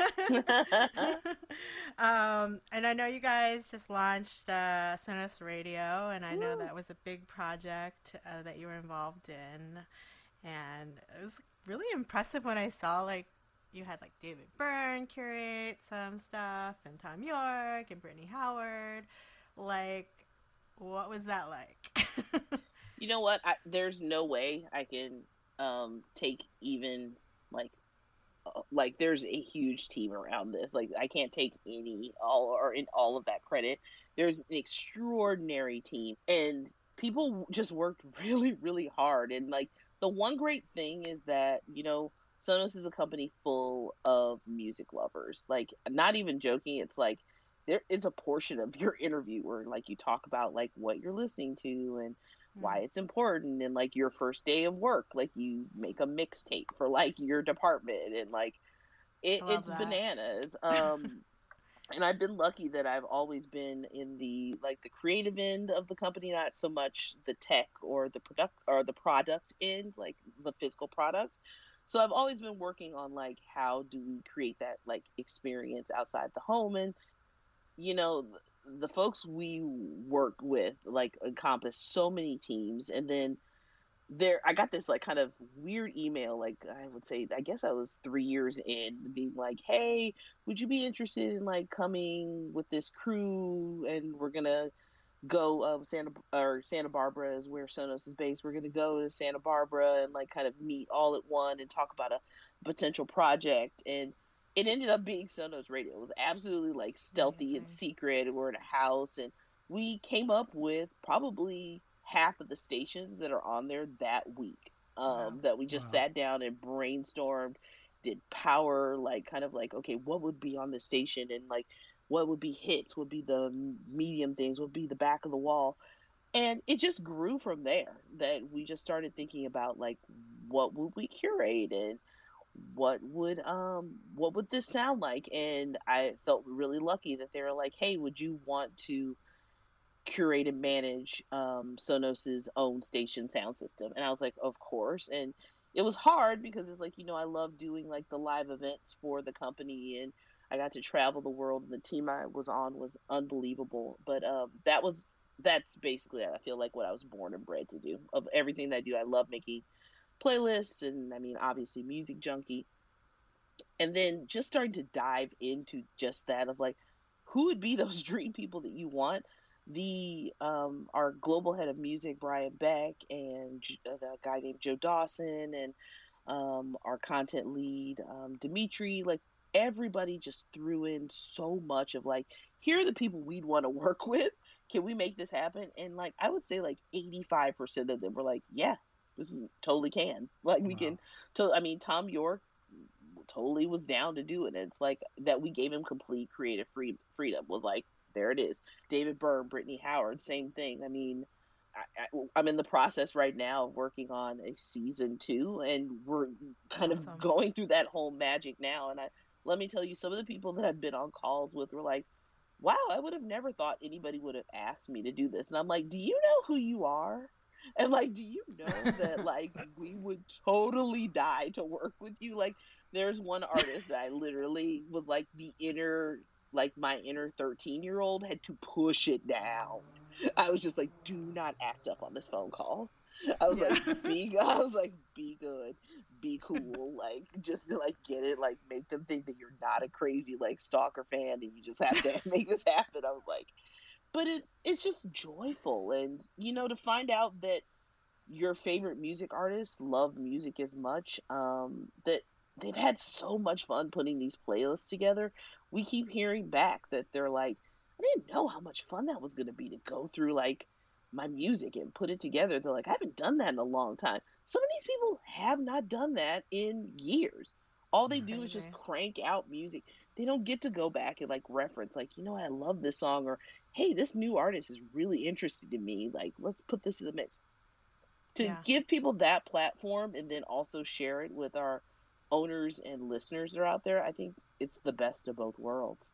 um, and I know you guys just launched uh, Sonos Radio, and I know Woo. that was a big project uh, that you were involved in, and it was really impressive when I saw like you had like David Byrne curate some stuff, and Tom York, and Brittany Howard. Like, what was that like? You know what? I, there's no way I can um, take even like uh, like there's a huge team around this. Like I can't take any all or in all of that credit. There's an extraordinary team, and people just worked really, really hard. And like the one great thing is that you know Sonos is a company full of music lovers. Like not even joking. It's like there is a portion of your interview where like you talk about like what you're listening to and why it's important, and like your first day of work, like you make a mixtape for like your department, and like It, I love it's that. bananas. Um, and I've been lucky that I've always been in the like the creative end of the company, not so much the tech or the product or the product end, like the physical product. So I've always been working on like how do we create that like experience outside the home, and you know the, the folks we work with like encompass so many teams, and then there I got this like kind of weird email, like I would say I guess I was three years in, being like, hey, would you be interested in like coming with this crew, and we're gonna go um Santa or Santa Barbara is where Sonos is based. We're gonna go to Santa Barbara and like kind of meet all at one and talk about a potential project. And it ended up being Sonos Radio. It was absolutely like stealthy and Amazing. secret. We're in a house, and we came up with probably half of the stations that are on there that week. Wow. Um, that we just Wow. sat down and brainstormed, did power, like kind of like, okay, what would be on this station, and like what would be hits, would be the medium things, would be the back of the wall. And it just grew from there, that we just started thinking about like what would we curate, and what would um what would this sound like. And I felt really lucky that they were like, hey, would you want to curate and manage um Sonos's own station sound system? And I was like, of course. And it was hard because it's like, you know, I love doing like the live events for the company, and I got to travel the world, and the team I was on was unbelievable. But um that was that's basically, I feel like, what I was born and bred to do. Of everything that I do, I love making playlists, and I mean, obviously Music Junkie. And then just starting to dive into just that of like, who would be those dream people that you want. The um our global head of music, Brian Beck, and J- uh, the guy named Joe Dawson, and um our content lead, um Dimitri, like everybody just threw in so much of like, here are the people we'd want to work with, can we make this happen? And like I would say like eighty-five percent of them were like, yeah, this is totally can, like we Wow. can. So I mean, Tom York totally was down to do it. And it's like that we gave him complete creative free, freedom. Was like, there it is. David Byrne, Brittany Howard, same thing. I mean, I, I, I'm in the process right now of working on a season two, and we're kind of Awesome. going through that whole magic now. And I let me tell you, some of the people that I've been on calls with were like, wow, I would have never thought anybody would have asked me to do this. And I'm like, do you know who you are? And like, do you know that like we would totally die to work with you? Like, there's one artist that I literally was like the inner, like my inner thirteen year old had to push it down. I was just like, do not act up on this phone call. I was Yeah. like, be, I was like, be good, be cool, like just to like get it, like make them think that you're not a crazy like stalker fan, and you just have to make this happen. I was like, but it it's just joyful, and you know, to find out that your favorite music artists love music as much, um that they've had so much fun putting these playlists together. We keep hearing back that they're like, I didn't know how much fun that was going to be to go through like my music and put it together. They're like, I haven't done that in a long time. Some of these people have not done that in years. All they do is just Crazy. crank out music. They don't get to go back and like reference, like, you know, I love this song, or hey, this new artist is really interested in me, like let's put this in the mix. To Yeah. give people that platform and then also share it with our owners and listeners that are out there, I think it's the best of both worlds.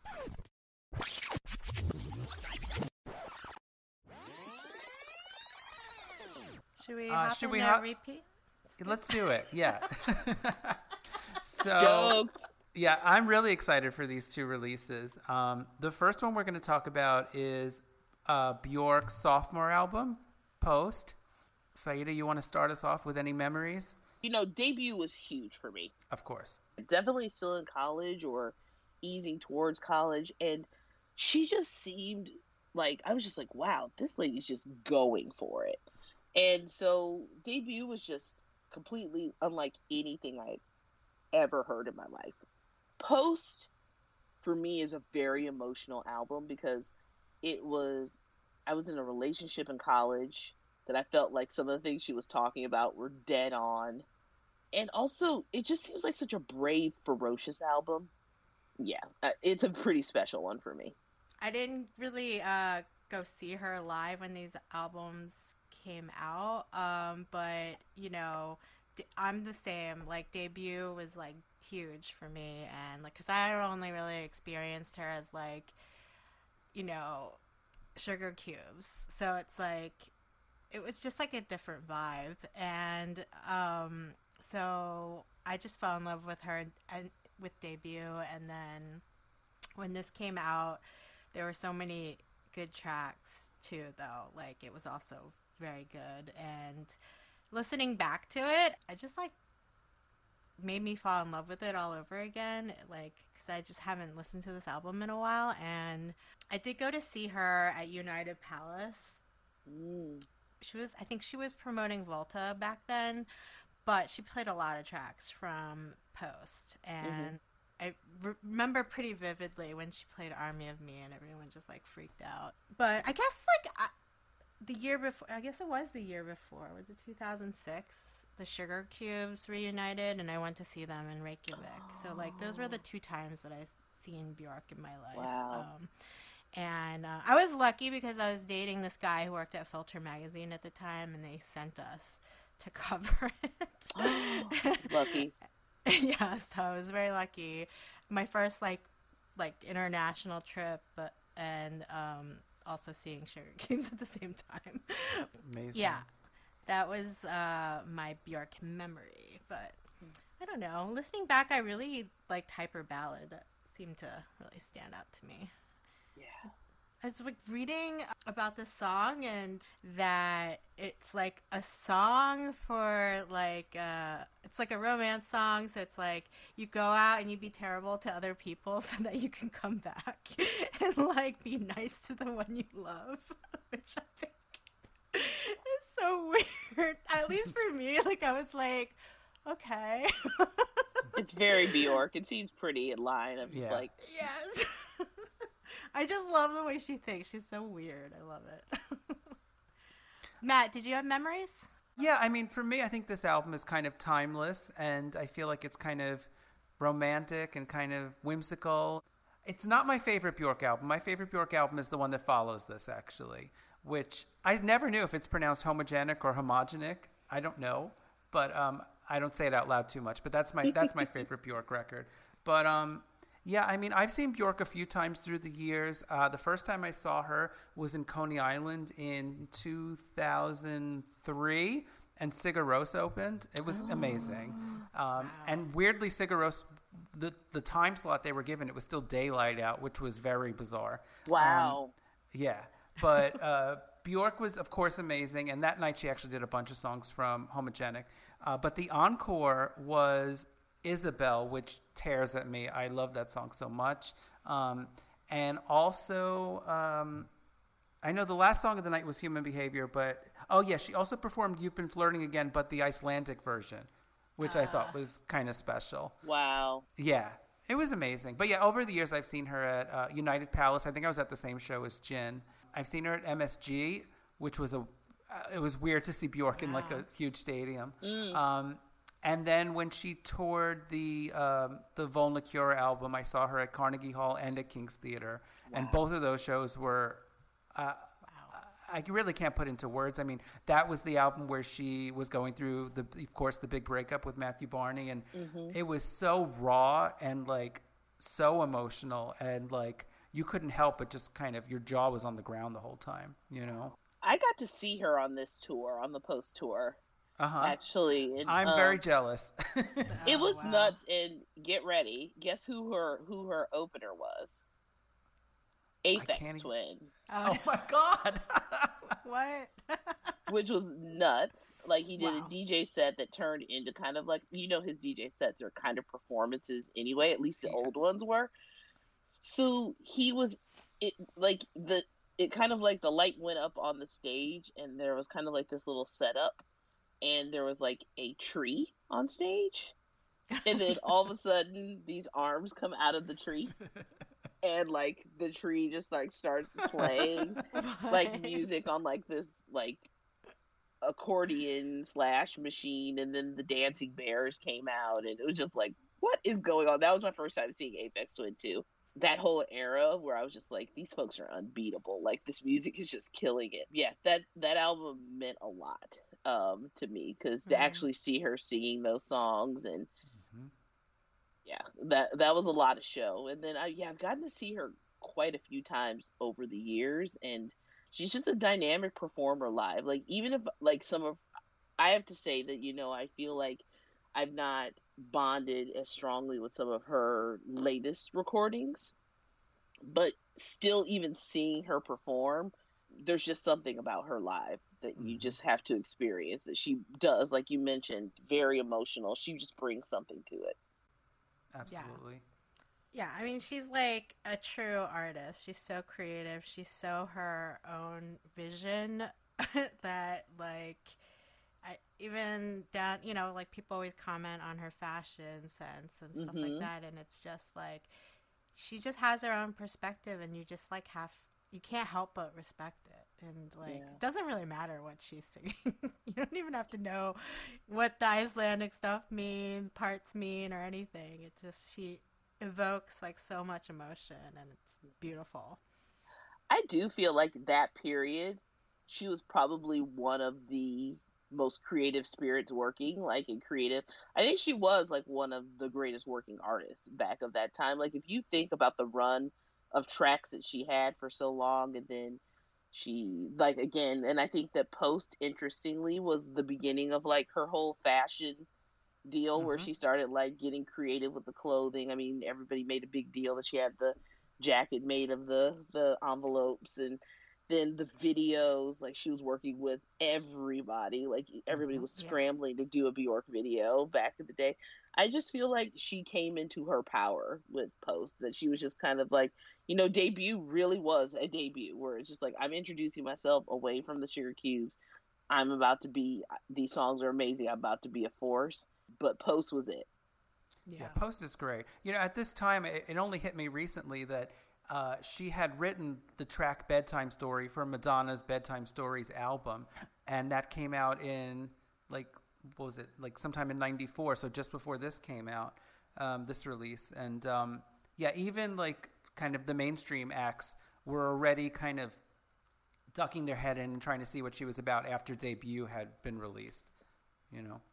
Should we Uh, hop should we into hop- repeat? Let's do it. Yeah. So, Stoked. yeah, I'm really excited for these two releases. Um, the first one we're going to talk about is uh, Bjork's sophomore album, Post. Saida, you want to start us off with any memories? You know, debut was huge for me. Of course. Definitely still in college or easing towards college. And she just seemed like, I was just like, wow, this lady's just going for it. And so debut was just completely unlike anything I'd ever heard in my life. Post, for me, is a very emotional album because it was, I was in a relationship in college that I felt like some of the things she was talking about were dead on. And also, it just seems like such a brave, ferocious album. Yeah, it's a pretty special one for me. I didn't really uh, go see her live when these albums came out, um, but you know, I'm the same. Like debut was like huge for me. And like, because I had only really experienced her as like, you know, Sugar Cubes. So it's like, it was just like a different vibe. And um, so I just fell in love with her and, and with Debut. And then when this came out, there were so many good tracks too, though. Like, it was also very good. And listening back to it, I just like made me fall in love with it all over again. Like, because I just haven't listened to this album in a while. And I did go to see her at United Palace. Mm. She was, I think she was promoting Volta back then, but she played a lot of tracks from Post. And mm-hmm. I re- remember pretty vividly when she played Army of Me and everyone just like freaked out. But I guess like I, the year before, I guess it was the year before, was it two thousand six? The Sugar Cubes reunited and I went to see them in Reykjavik. Oh. So like those were the two times that I've seen Bjork in my life. Wow. Um, and uh, I was lucky because I was dating this guy who worked at Filter Magazine at the time and they sent us to cover it. Oh, lucky. Yeah, so I was very lucky. My first like like international trip, but and um, also seeing Sugar Cubes at the same time. Amazing. Yeah, that was uh, my Bjork memory. But I don't know. Listening back, I really liked Hyper Ballad. That seemed to really stand out to me. Yeah. I was like reading about this song and that it's like a song for like uh it's like a romance song, so it's like you go out and you be terrible to other people so that you can come back and like be nice to the one you love, which I think is so weird. At least for me, like I was like, okay. It's very Bjork. It seems pretty in line. I'm just yeah. like, yes. I just love the way she thinks. She's so weird. I love it. Matt, did you have memories? Yeah, I mean, for me, I think this album is kind of timeless, and I feel like it's kind of romantic and kind of whimsical. It's not my favorite Bjork album. My favorite Bjork album is the one that follows this, actually, which I never knew if it's pronounced homogenic or homogenic. I don't know, but um, I don't say it out loud too much. But that's my that's my favorite Bjork record. But um. Yeah, I mean, I've seen Bjork a few times through the years. Uh, the first time I saw her was in Coney Island in two thousand three, and Sigur Rós opened. It was oh, amazing. Um, wow. And weirdly, Sigur Rós, the, the time slot they were given, it was still daylight out, which was very bizarre. Wow. Um, yeah, but uh, Bjork was, of course, amazing. And that night she actually did a bunch of songs from Homogenic. Uh, but the encore was Isabel, which tears at me. I love that song so much. Um, and also, um, I know the last song of the night was Human Behavior, but, oh yeah, she also performed You've Been Flirting Again, but the Icelandic version, which uh. I thought was kind of special. Wow. Yeah, it was amazing. But yeah, over the years, I've seen her at uh, United Palace. I think I was at the same show as Jin. I've seen her at M S G, which was a, uh, it was weird to see Bjork wow. in like a huge stadium. Mm. Um, And then when she toured the um, the Volna Cure album, I saw her at Carnegie Hall and at King's Theater. Wow. And both of those shows were, uh, wow. I really can't put into words. I mean, that was the album where she was going through, the, of course, the big breakup with Matthew Barney. And mm-hmm. it was so raw and, like, so emotional. And, like, you couldn't help but just kind of, your jaw was on the ground the whole time, you know? I got to see her on this tour, on the Post tour. Uh-huh. Actually, and, I'm um, very jealous. It was oh, wow. nuts. And get ready, guess who her who her opener was? Aphex Twin. Oh, oh my God! What? Which was nuts. Like he did wow. a D J set that turned into kind of like, you know, his D J sets are kind of performances anyway. At least the yeah. old ones were. So he was it like the it kind of like the light went up on the stage, and there was kind of like this little setup. And there was like a tree on stage, and then all of a sudden these arms come out of the tree, and like the tree just like starts playing like music on like this like accordion slash machine, and then the dancing bears came out, and it was just like, what is going on? That was my first time seeing Aphex Twin too. That whole era where I was just like, these folks are unbeatable. Like this music is just killing it. Yeah, that that album meant a lot. Um, to me, because to mm-hmm. actually see her singing those songs and mm-hmm. Yeah, that that was a lot of show. And then I yeah, I've gotten to see her quite a few times over the years, and she's just a dynamic performer live. Like even if like some of I have to say that, you know, I feel like I've not bonded as strongly with some of her latest recordings, but still even seeing her perform, there's just something about her live that you Hmm. just have to experience that she does, like you mentioned, very emotional. She just brings something to it. Yeah. Absolutely. Yeah, I mean, she's like a true artist. She's so creative. She's so her own vision that, like, I even down, you know, like people always comment on her fashion sense and stuff like Mhm. that. And it's just like, she just has her own perspective, and you just like have, you can't help but respect it. And like, Yeah. it doesn't really matter what she's singing. You don't even have to know what the Icelandic stuff means, parts mean, or anything. It just, she evokes like so much emotion, and it's beautiful. I do feel like that period, she was probably one of the most creative spirits working, like in creative. I think she was like one of the greatest working artists back of that time. Like if you think about the run of tracks that she had for so long, and then she like again, and I think that Post interestingly was the beginning of like her whole fashion deal where Hmm. she started like getting creative with the clothing. I mean, everybody made a big deal that she had the jacket made of the the envelopes, and then the videos, like she was working with everybody. Like everybody Hmm. was Yeah. scrambling to do a Bjork video back in the day. I just feel like she came into her power with Post, that she was just kind of like, you know, debut really was a debut where it's just like I'm introducing myself away from the Sugar Cubes. I'm about to be, these songs are amazing. I'm about to be a force. But Post was it. Yeah, Yeah. Post is great. You know, at this time, it, it only hit me recently that uh, she had written the track "Bedtime Story" for Madonna's "Bedtime Stories" album, and that came out in like what was it like sometime in ninety-four, so just before this came out, um, this release. And um, yeah, even like kind of the mainstream acts were already kind of ducking their head in and trying to see what she was about after debut had been released. You know.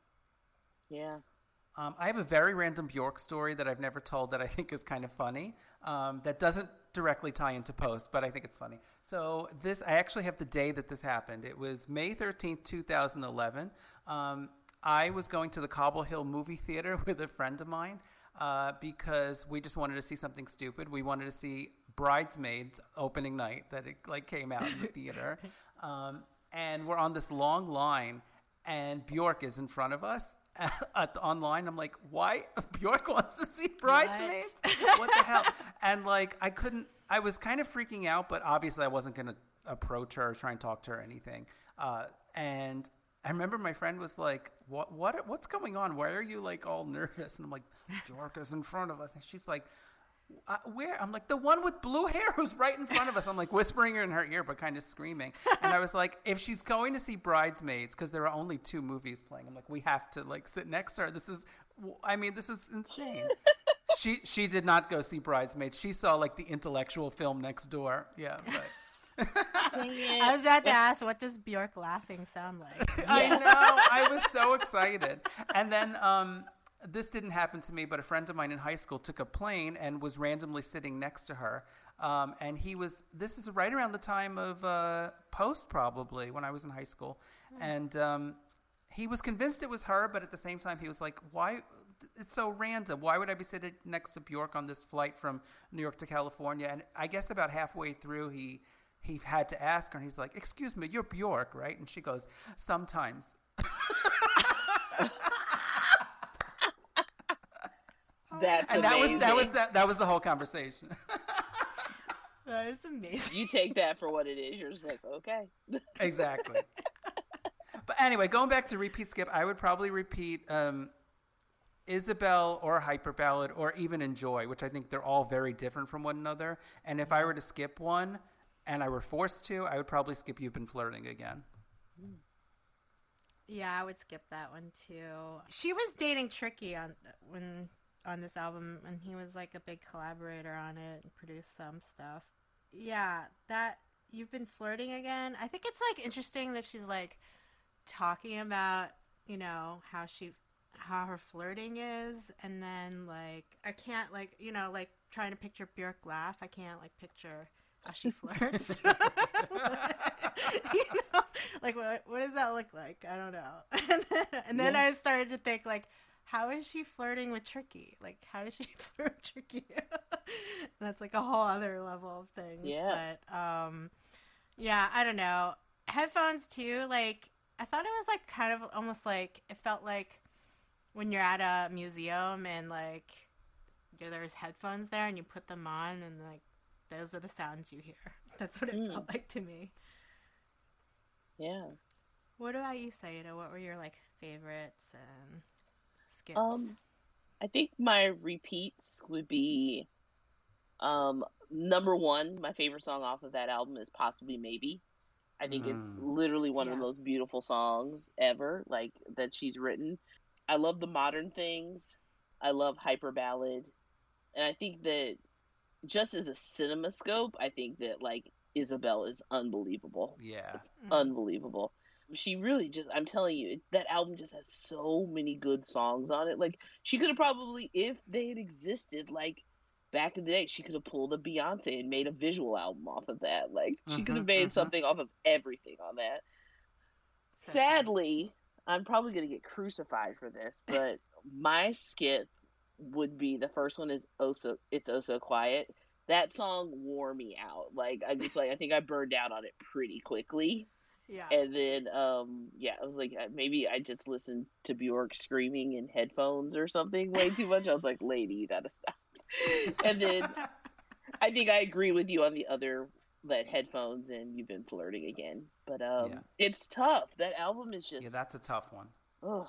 Yeah. Um, I have a very random Bjork story that I've never told that I think is kind of funny. Um, that doesn't directly tie into Post, but I think it's funny. So this, I actually have the day that this happened. It was May thirteenth, two thousand eleven. Um, I was going to the Cobble Hill movie theater with a friend of mine uh, because we just wanted to see something stupid. We wanted to see Bridesmaids opening night that it like came out in the theater, um, and we're on this long line, and Bjork is in front of us at the online. I'm like, why Bjork wants to see Bridesmaids? What? What the hell? And like, I couldn't. I was kind of freaking out, but obviously, I wasn't going to approach her or try and talk to her or anything. Uh, and I remember my friend was like, "What? What? What's going on? Why are you like all nervous?" And I'm like, "Bjork is in front of us," and she's like, uh, where? I'm like, the one with blue hair who's right in front of us. I'm like whispering in her ear, but kind of screaming. And I was like, if she's going to see Bridesmaids, because there are only two movies playing, I'm like, we have to like sit next to her. This is, I mean, this is insane. She she did not go see Bridesmaids. She saw like the intellectual film next door. Yeah, but Dang I it. was about to ask, what does Bjork laughing sound like? I know. I was so excited. And then um, this didn't happen to me, but a friend of mine in high school took a plane and was randomly sitting next to her. Um, and he was, this is right around the time of uh, Post, probably, when I was in high school. And um, he was convinced it was her, but at the same time, he was like, why? It's so random. Why would I be sitting next to Bjork on this flight from New York to California? And I guess about halfway through, he he had to ask her, and he's like, "Excuse me, you're Bjork, right?" And she goes, "Sometimes." That's And that was amazing. that was that that was the whole conversation. That is amazing. You take that for what it is. You're just like, okay. Exactly. But anyway, going back to repeat skip, I would probably repeat um, Isabel or Hyper Ballad or even Enjoy, which I think they're all very different from one another. And if I were to skip one and I were forced to, I would probably skip You've Been Flirting again. Yeah, I would skip that one too. She was dating Tricky on when on this album, and he was like a big collaborator on it and produced some stuff. Yeah, that You've Been Flirting again. I think it's like interesting that she's like talking about, you know, how she how her flirting is, and then like I can't like you know like trying to picture Björk laugh. I can't like picture how she flirts. You know, like what what does that look like? I don't know. And then, and then yeah. I started to think like, how is she flirting with Tricky? Like, how does she flirt with Tricky? That's like a whole other level of things. Yeah. But um, yeah, I don't know. Headphones too. Like, I thought it was like kind of almost like it felt like when you're at a museum and like you're, there's headphones there and you put them on and like those are the sounds you hear. That's what it mm. felt like to me. Yeah. What about you, Saida? What were your like favorites and skips? Um, I think my repeats would be um number one. My favorite song off of that album is Possibly Maybe. I think mm. it's literally one yeah. of the most beautiful songs ever, like that she's written. I love the modern things. I love Hyper Ballad, and I think that just as a cinemascope, I think that like Isabel is unbelievable. Yeah, it's mm. unbelievable. She really just, I'm telling you, that album just has so many good songs on it. Like, she could have probably, if they had existed, like, back in the day, she could have pulled a Beyonce and made a visual album off of that. Like, she uh-huh, could have made uh-huh. something off of everything on that. So Sadly, funny. I'm probably going to get crucified for this, but my skip would be, the first one is Oh So, It's Oh So Quiet. That song wore me out. Like, I just, like, I think I burned out on it pretty quickly. Yeah. And then, um, yeah, I was like, maybe I just listened to Björk screaming in headphones or something way too much. I was like, lady, you gotta stop. And then I think I agree with you on the other, that headphones and You've Been Flirting Again. But um, yeah. it's tough. That album is just... Yeah, that's a tough one. Ugh.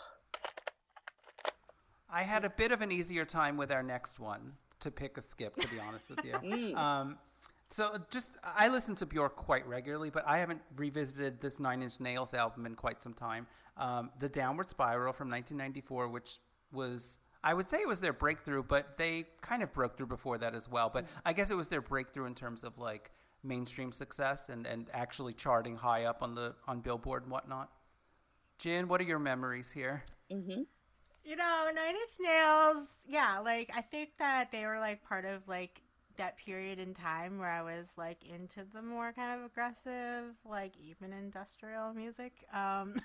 I had a bit of an easier time with our next one to pick a skip, to be honest with you. mm. Um So just, I listen to Björk quite regularly, but I haven't revisited this Nine Inch Nails album in quite some time. Um, the Downward Spiral from nineteen ninety-four, which was, I would say it was their breakthrough, but they kind of broke through before that as well. But I guess it was their breakthrough in terms of like mainstream success and, and actually charting high up on the on Billboard and whatnot. Jin, what are your memories here? Mm-hmm. You know, Nine Inch Nails, yeah, like I think that they were like part of like that period in time where I was like into the more kind of aggressive, like even industrial music. Um,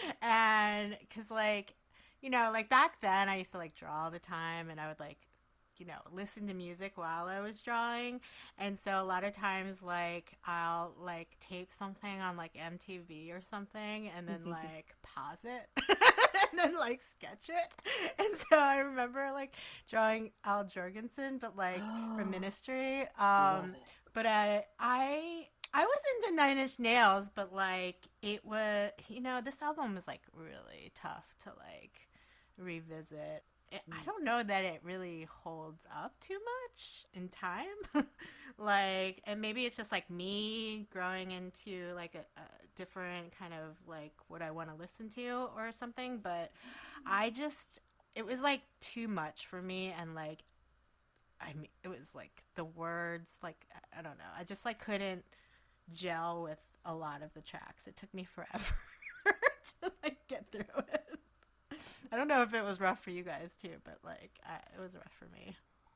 and cause like, you know, like back then I used to like draw all the time and I would like, you know, listen to music while I was drawing. And so a lot of times like I'll like tape something on like M T V or something and then like pause it and then like sketch it. And so I remember like drawing Al Jorgensen, but like for Ministry. Um, but I, I, I was into Nine Inch Nails, but like it was, you know, this album was like really tough to like revisit. It, I don't know that it really holds up too much in time. Like, and maybe it's just like me growing into like a, a different kind of like what I want to listen to or something. But I just, it was like too much for me. And like, I mean, it was like the words, like, I don't know. I just like couldn't gel with a lot of the tracks. It took me forever to like get through it. I don't know if it was rough for you guys too, but like I, it was rough for me.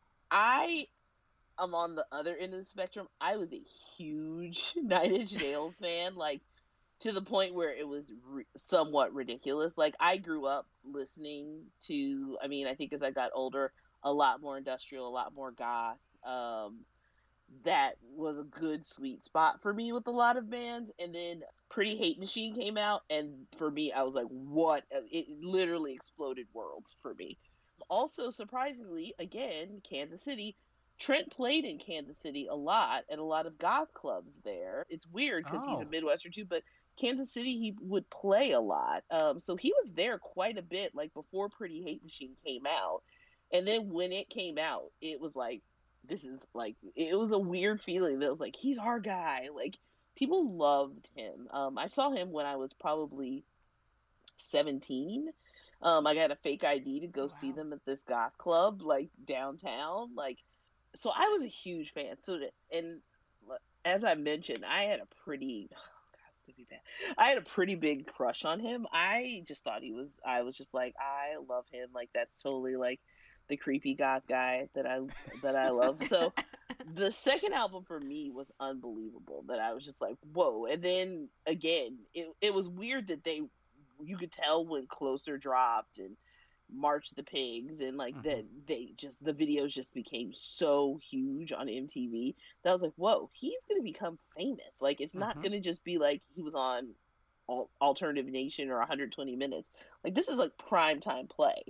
I am on the other end of the spectrum. I was a huge Nine Inch Nails fan, like to the point where it was re- somewhat ridiculous. Like I grew up listening to, I mean, I think as I got older, a lot more industrial, a lot more goth. Um, that was a good sweet spot for me with a lot of bands. And then Pretty Hate Machine came out, and for me, I was like, what? It literally exploded worlds for me. Also, surprisingly, again, Kansas City, Trent played in Kansas City a lot at a lot of goth clubs there. It's weird because oh. he's a Midwestern too, but Kansas City, he would play a lot. Um, so he was there quite a bit, like before Pretty Hate Machine came out. And then when it came out, it was like, this is like, it was a weird feeling that was like, he's our guy. Like, people loved him. Um, I saw him when I was probably seventeen. Um, I got a fake I D to go wow. see them at this goth club, like downtown. Like, so I was a huge fan. So, to, and as I mentioned, I had a pretty, oh God, to be bad. I had a pretty big crush on him. I just thought he was. I was just like, I love him. Like that's totally like the creepy goth guy that I that I love. So the second album for me was unbelievable. That I was just like, whoa. And then again, it it was weird that they you could tell when Closer dropped and March the Pigs and like mm-hmm. that they just the videos just became so huge on M T V that I was like, whoa, he's gonna become famous. Like it's not mm-hmm. gonna just be like he was on Al- Alternative Nation or one hundred twenty minutes. Like this is like prime time play.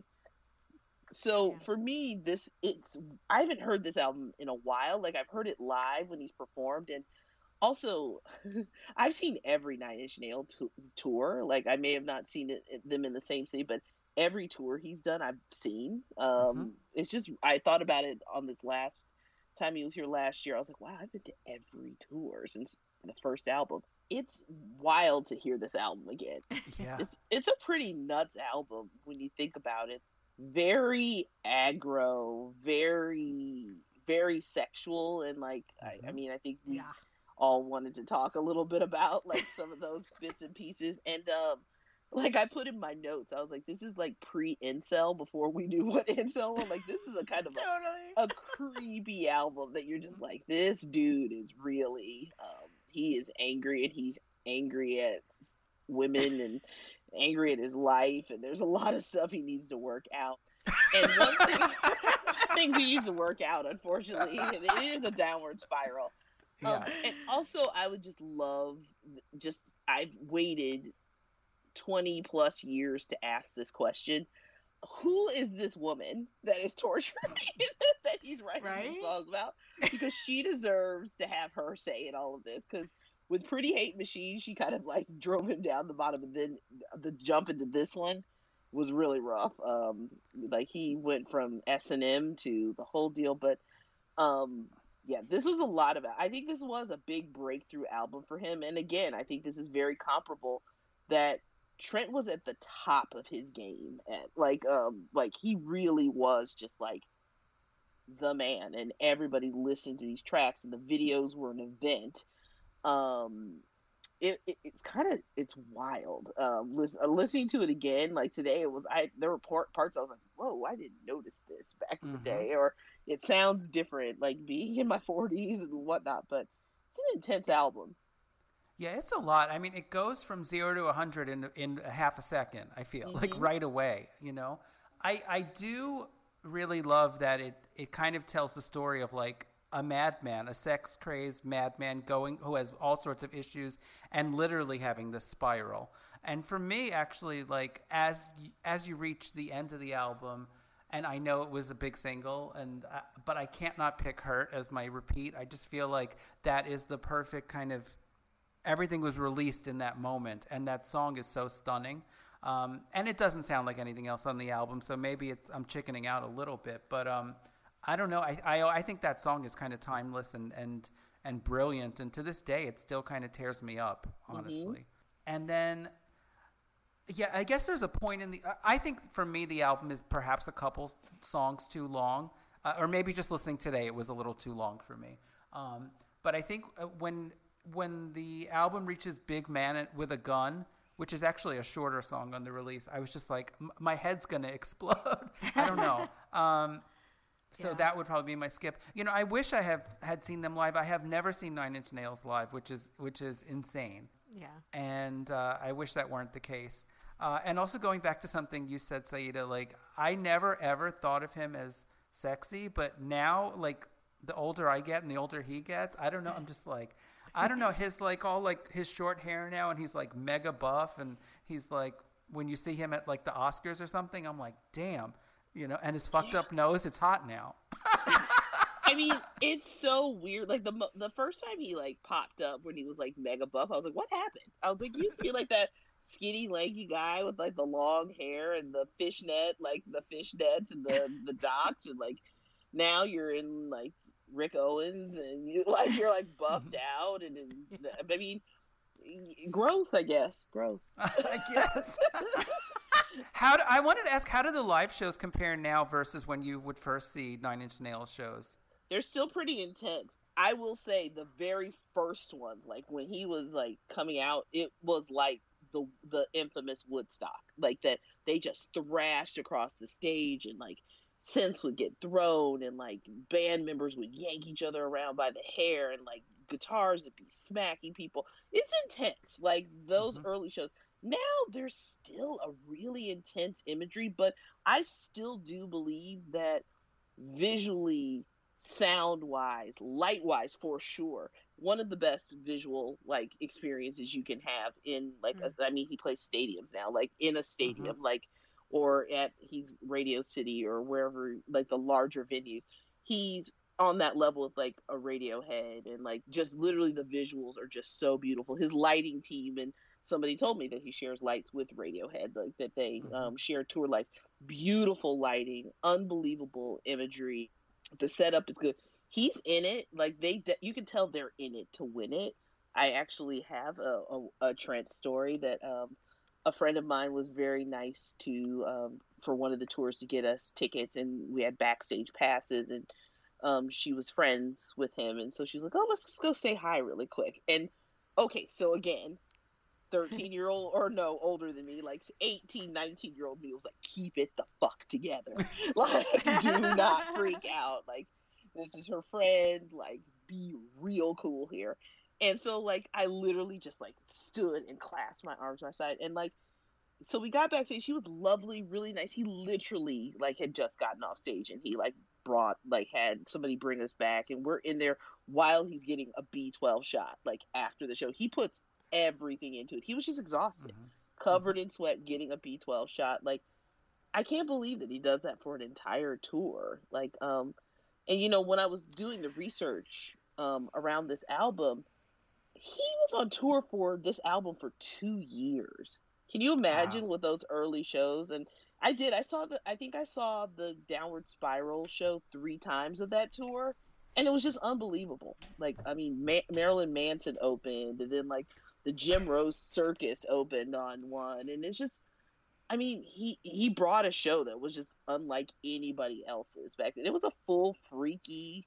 So yeah. for me, this it's I haven't heard this album in a while. Like I've heard it live when he's performed, and also I've seen every Nine Inch Nails t- tour. Like I may have not seen it, them in the same city, but every tour he's done, I've seen. Um, mm-hmm. It's just, I thought about it on this last time he was here last year. I was like, wow, I've been to every tour since the first album. It's wild to hear this album again. Yeah. It's it's a pretty nuts album when you think about it. Very aggro, very, very sexual. And like, mm-hmm. I, I mean, I think we yeah. all wanted to talk a little bit about like some of those bits and pieces. And, um, like I put in my notes, I was like, this is like pre-incel before we knew what incel was. Like this is a kind of totally. a, a creepy album that you're just like, this dude is really, um, he is angry and he's angry at women and angry at his life. And there's a lot of stuff he needs to work out. And one thing, things he needs to work out, unfortunately, and it is a downward spiral. Yeah. Um, and also I would just love just, I've waited twenty plus years to ask this question. Who is this woman that is torturing me that he's writing right? these songs about? Because she deserves to have her say in all of this. Because with Pretty Hate Machine, she kind of like drove him down the bottom, and then the jump into this one was really rough. Um, like he went from S and M to the whole deal. But um, yeah, this was a lot of it. I think this was a big breakthrough album for him. And again, I think this is very comparable that Trent was at the top of his game at like um like he really was just like the man, and everybody listened to these tracks and the videos were an event. Um it, it it's kind of it's wild. Um listen, uh, listening to it again like today, it was I there were part, parts I was like, whoa, I didn't notice this back in mm-hmm. the day, or it sounds different like being in my forties and whatnot, but it's an intense album. Yeah, it's a lot. I mean, it goes from zero to a hundred in in a half a second. I feel mm-hmm. like right away. You know, I I do really love that it it kind of tells the story of like a madman, a sex crazed madman going who has all sorts of issues and literally having this spiral. And for me, actually, like as as you reach the end of the album, and I know it was a big single, and uh, but I can't not pick Hurt as my repeat. I just feel like that is the perfect kind of. Everything was released in that moment, and that song is so stunning. Um, and it doesn't sound like anything else on the album, so maybe it's I'm chickening out a little bit. But um, I don't know. I, I I think that song is kind of timeless and, and, and brilliant, and to this day, it still kind of tears me up, honestly. Mm-hmm. And then, yeah, I guess there's a point in the – I think for me the album is perhaps a couple songs too long, uh, or maybe just listening today it was a little too long for me. Um, but I think when – when the album reaches Big Man with a Gun, which is actually a shorter song on the release, I was just like, m- my head's going to explode. I don't know. Um, so yeah. that would probably be my skip. You know, I wish I have had seen them live. I have never seen Nine Inch Nails live, which is which is insane. Yeah. And uh, I wish that weren't the case. Uh, and also going back to something you said, Saida, like I never ever thought of him as sexy, but now like the older I get and the older he gets, I don't know. I'm just like, I don't know, his like all like his short hair now, and he's like mega buff, and he's like when you see him at like the Oscars or something, I'm like, damn, you know, and his fucked up nose, it's hot now. I mean, it's so weird. Like the the first time he like popped up when he was like mega buff, I was like, what happened? I was like, you used to be like that skinny, lanky guy with like the long hair and the fishnet, like the fishnets and the the docks, and like now you're in like Rick Owens, and you like you're like buffed out, and, and I mean, growth, I guess, growth. I guess. How do, I wanted to ask, how do the live shows compare now versus when you would first see Nine Inch Nails shows? They're still pretty intense. I will say the very first ones, like when he was like coming out, it was like the the infamous Woodstock, like that they just thrashed across the stage and like synths would get thrown and like band members would yank each other around by the hair and like guitars would be smacking people. It's intense, like those Mm-hmm. early shows. Now there's still a really intense imagery, but I still do believe that visually, sound wise, light wise, for sure, one of the best visual like experiences you can have in like Mm. a, I mean he plays stadiums now, like in a Mm-hmm. stadium, like or at he's Radio City or wherever, like the larger venues. He's on that level with like a Radiohead, and like just literally the visuals are just so beautiful. His lighting team, and somebody told me that he shares lights with Radiohead, like that they Mm-hmm. um, share tour lights. Beautiful lighting, unbelievable imagery. The setup is good. He's in it, like they de- you can tell they're in it to win it. I actually have a, a, a Trent story that um, a friend of mine was very nice to um, for one of the tours to get us tickets, and we had backstage passes, and um, she was friends with him, and so she was like, "Oh, let's just go say hi really quick." And okay, so again, thirteen year old, or no, older than me, like eighteen, nineteen year old me was like, keep it the fuck together. Like, do not freak out. Like, this is her friend. Like, be real cool here. And so, like, I literally just like stood and clasped my arms to my side. And like, so we got backstage. She was lovely, really nice. He literally like had just gotten off stage, and he like brought like had somebody bring us back, and we're in there while he's getting a B twelve shot. Like after the show, he puts everything into it. He was just exhausted, Mm-hmm. covered in sweat, getting a B twelve shot. Like I can't believe that he does that for an entire tour. Like um, and you know when I was doing the research um around this album, he was on tour for this album for two years. Can you Wow. imagine with those early shows? And I did. I saw the. I think I saw the Downward Spiral show three times of that tour, and it was just unbelievable. Like, I mean, Ma- Marilyn Manson opened, and then like the Jim Rose Circus opened on one, and it's just. I mean, he he brought a show that was just unlike anybody else's back then. It was a full freaky,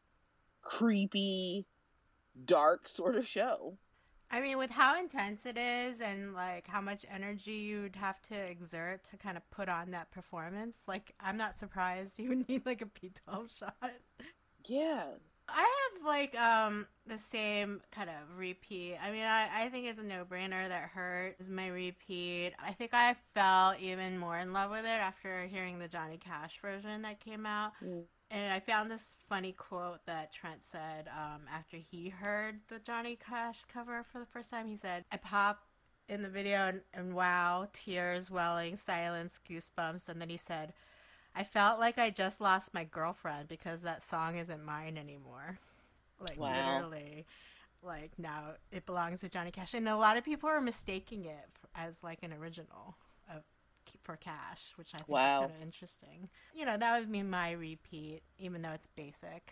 creepy, dark sort of show. I mean, with how intense it is and like how much energy you'd have to exert to kind of put on that performance, like I'm not surprised you would need like a B twelve shot. Yeah. I have like um the same kind of repeat. I mean, I, I think it's a no brainer that Hurt is my repeat. I think I fell even more in love with it after hearing the Johnny Cash version that came out. Mm. And I found this funny quote that Trent said um, after he heard the Johnny Cash cover for the first time. He said, I pop in the video and, and wow, tears welling, silence, goosebumps. And then he said, I felt like I just lost my girlfriend because that song isn't mine anymore. Like, Wow. literally. Like, now it belongs to Johnny Cash. And a lot of people are mistaking it as like an original of for Cash, which I think is Wow. kind of interesting. You know, that would be my repeat, even though it's basic.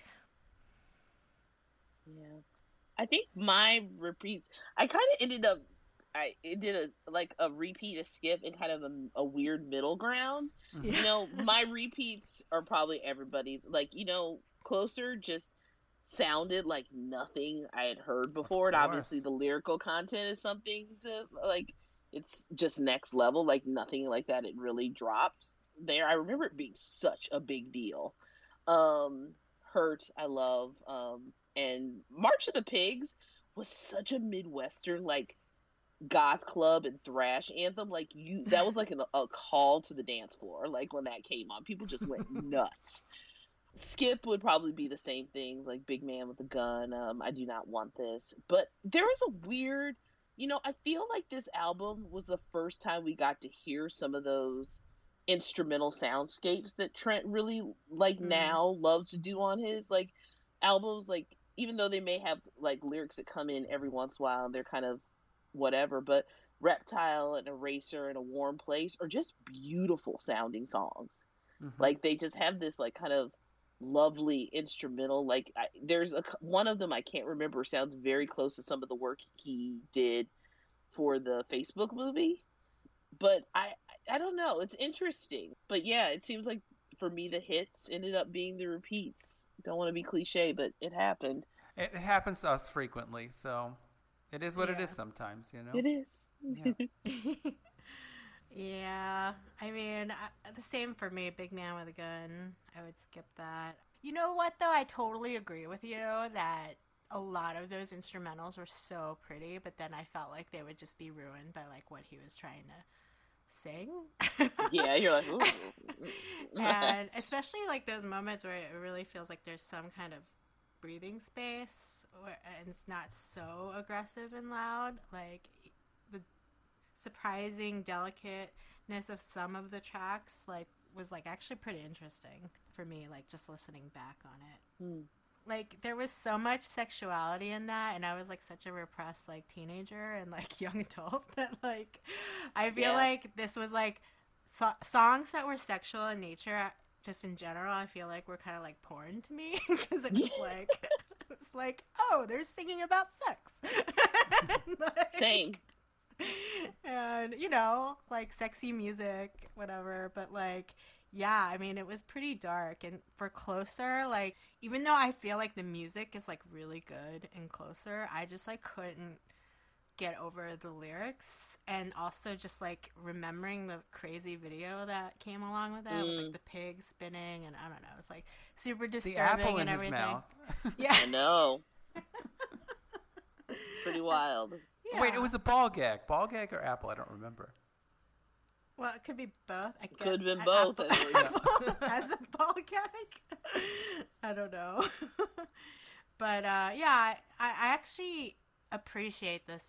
Yeah. I think my repeats, I kind of ended up, I it did a like a repeat, a skip, and kind of a, a weird middle ground. Mm-hmm. You know, my repeats are probably everybody's. Like, you know, Closer just sounded like nothing I had heard Of before, and obviously course. the lyrical content is something to like. It's just next level, like nothing like that. It really dropped there. I remember it being such a big deal. Um, Hurt, I love. Um, and March of the Pigs was such a Midwestern like goth club and thrash anthem. Like you, that was like an, a call to the dance floor. Like when that came on, people just went nuts. Skip would probably be the same things, like Big Man with a Gun. Um, I Do Not Want This. But there was a weird, you know, I feel like this album was the first time we got to hear some of those instrumental soundscapes that Trent really like Mm. now loves to do on his like albums. Like even though they may have like lyrics that come in every once in a while and they're kind of whatever, but Reptile and Eraser and A Warm Place are just beautiful sounding songs. Mm-hmm. Like they just have this like kind of lovely instrumental. Like I, there's a one of them I can't remember, sounds very close to some of the work he did for the Facebook movie, but I I don't know. It's interesting, but yeah, it seems like for me the hits ended up being the repeats. Don't want to be cliche, but it happened. It, it happens to us frequently, so it is what Yeah. it is sometimes, you know? It is. Yeah. Yeah, I mean, I, the same for me. Big Man with a Gun. I would skip that. You know what, though? I totally agree with you that a lot of those instrumentals were so pretty, but then I felt like they would just be ruined by like what he was trying to sing. Yeah, you're like, ooh. And especially like those moments where it really feels like there's some kind of breathing space where, and it's not so aggressive and loud. Like the surprising delicateness of some of the tracks like was like actually pretty interesting for me, like just listening back on it. Hmm. Like there was so much sexuality in that, and I was like such a repressed like teenager and like young adult that like I feel Yeah. like this was like so- songs that were sexual in nature just in general. I feel like were kind of like porn to me because it was like it was like, oh, they're singing about sex. And, like, Same. and you know, like sexy music, whatever, but like yeah, I mean, it was pretty dark. And for Closer, like even though I feel like the music is like really good in Closer, I just like couldn't get over the lyrics, and also just like remembering the crazy video that came along with that with Mm. like the pig spinning, and I don't know, it was like super The disturbing apple in and his everything. mouth. Yeah. I know. Pretty wild. Yeah. Wait, it was a ball gag. Ball gag or apple? I don't remember. Well, it could be both. I Could have been I- both. Apple, I mean, apple as a ball gag. I don't know. But uh, yeah, I, I actually appreciate the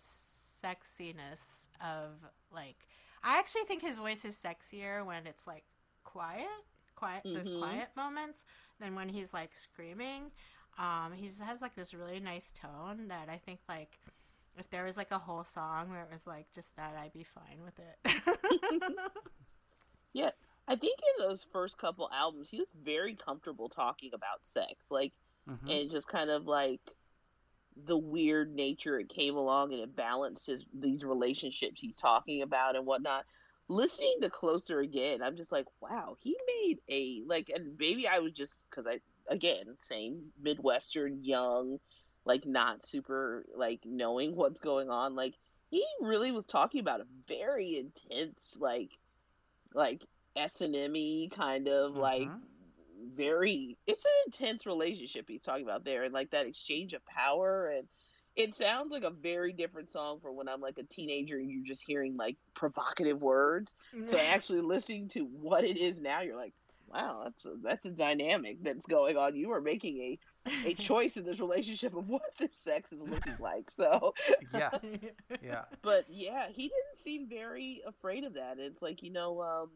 sexiness of like. I actually think his voice is sexier when it's like quiet, quiet those Mhm. quiet moments than when he's like screaming. Um, he just has like this really nice tone that I think like if there was like a whole song where it was like just that, I'd be fine with it. Yeah, I think in those first couple albums, he was very comfortable talking about sex, like, Mhm. and just kind of like the weird nature it came along, and it balanced his these relationships he's talking about and whatnot. Listening to Closer again, I'm just like, wow, he made a like, and maybe I was just because I again same Midwestern young, like not super like knowing what's going on, like he really was talking about a very intense like like S and M-y kind of like Mhm. very it's an intense relationship he's talking about there, and like that exchange of power, and it sounds like a very different song from when I'm like a teenager and you're just hearing like provocative words. So actually listening to what it is now, you're like, wow, that's a, that's a dynamic that's going on. You are making a a choice in this relationship of what this sex is looking like. So Yeah, yeah. but yeah, he didn't seem very afraid of that. It's like, you know, um,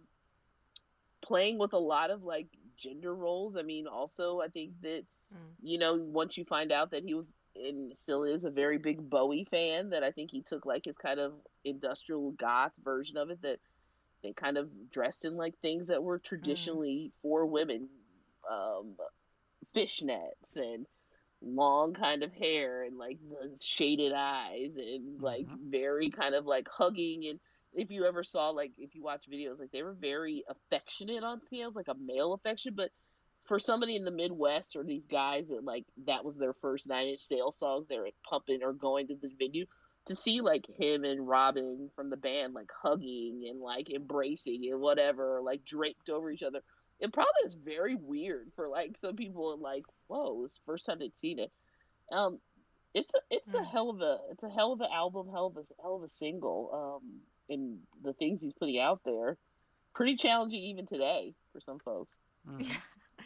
playing with a lot of like gender roles. I mean, also, I think that, Mm. you know, once you find out that he was and still is a very big Bowie fan, that I think he took like his kind of industrial goth version of it, that they kind of dressed in like things that were traditionally for women, um, fishnets and long kind of hair and like the shaded eyes and like Mhm. very kind of like hugging. And if you ever saw like if you watch videos, like they were very affectionate on scales, like a male affection. But for somebody in the Midwest or these guys that like that was their first Nine Inch Nails songs, they're pumping or going to the venue to see like him and Robin from the band like hugging and like embracing and whatever, like draped over each other. It probably is very weird for like some people. Like, whoa, it's the first time they'd seen it. Um, it's a it's a Mm. hell of a it's a hell of an album, hell of a hell of a single. Um, and the things he's putting out there, pretty challenging even today for some folks. Mhm. Yeah.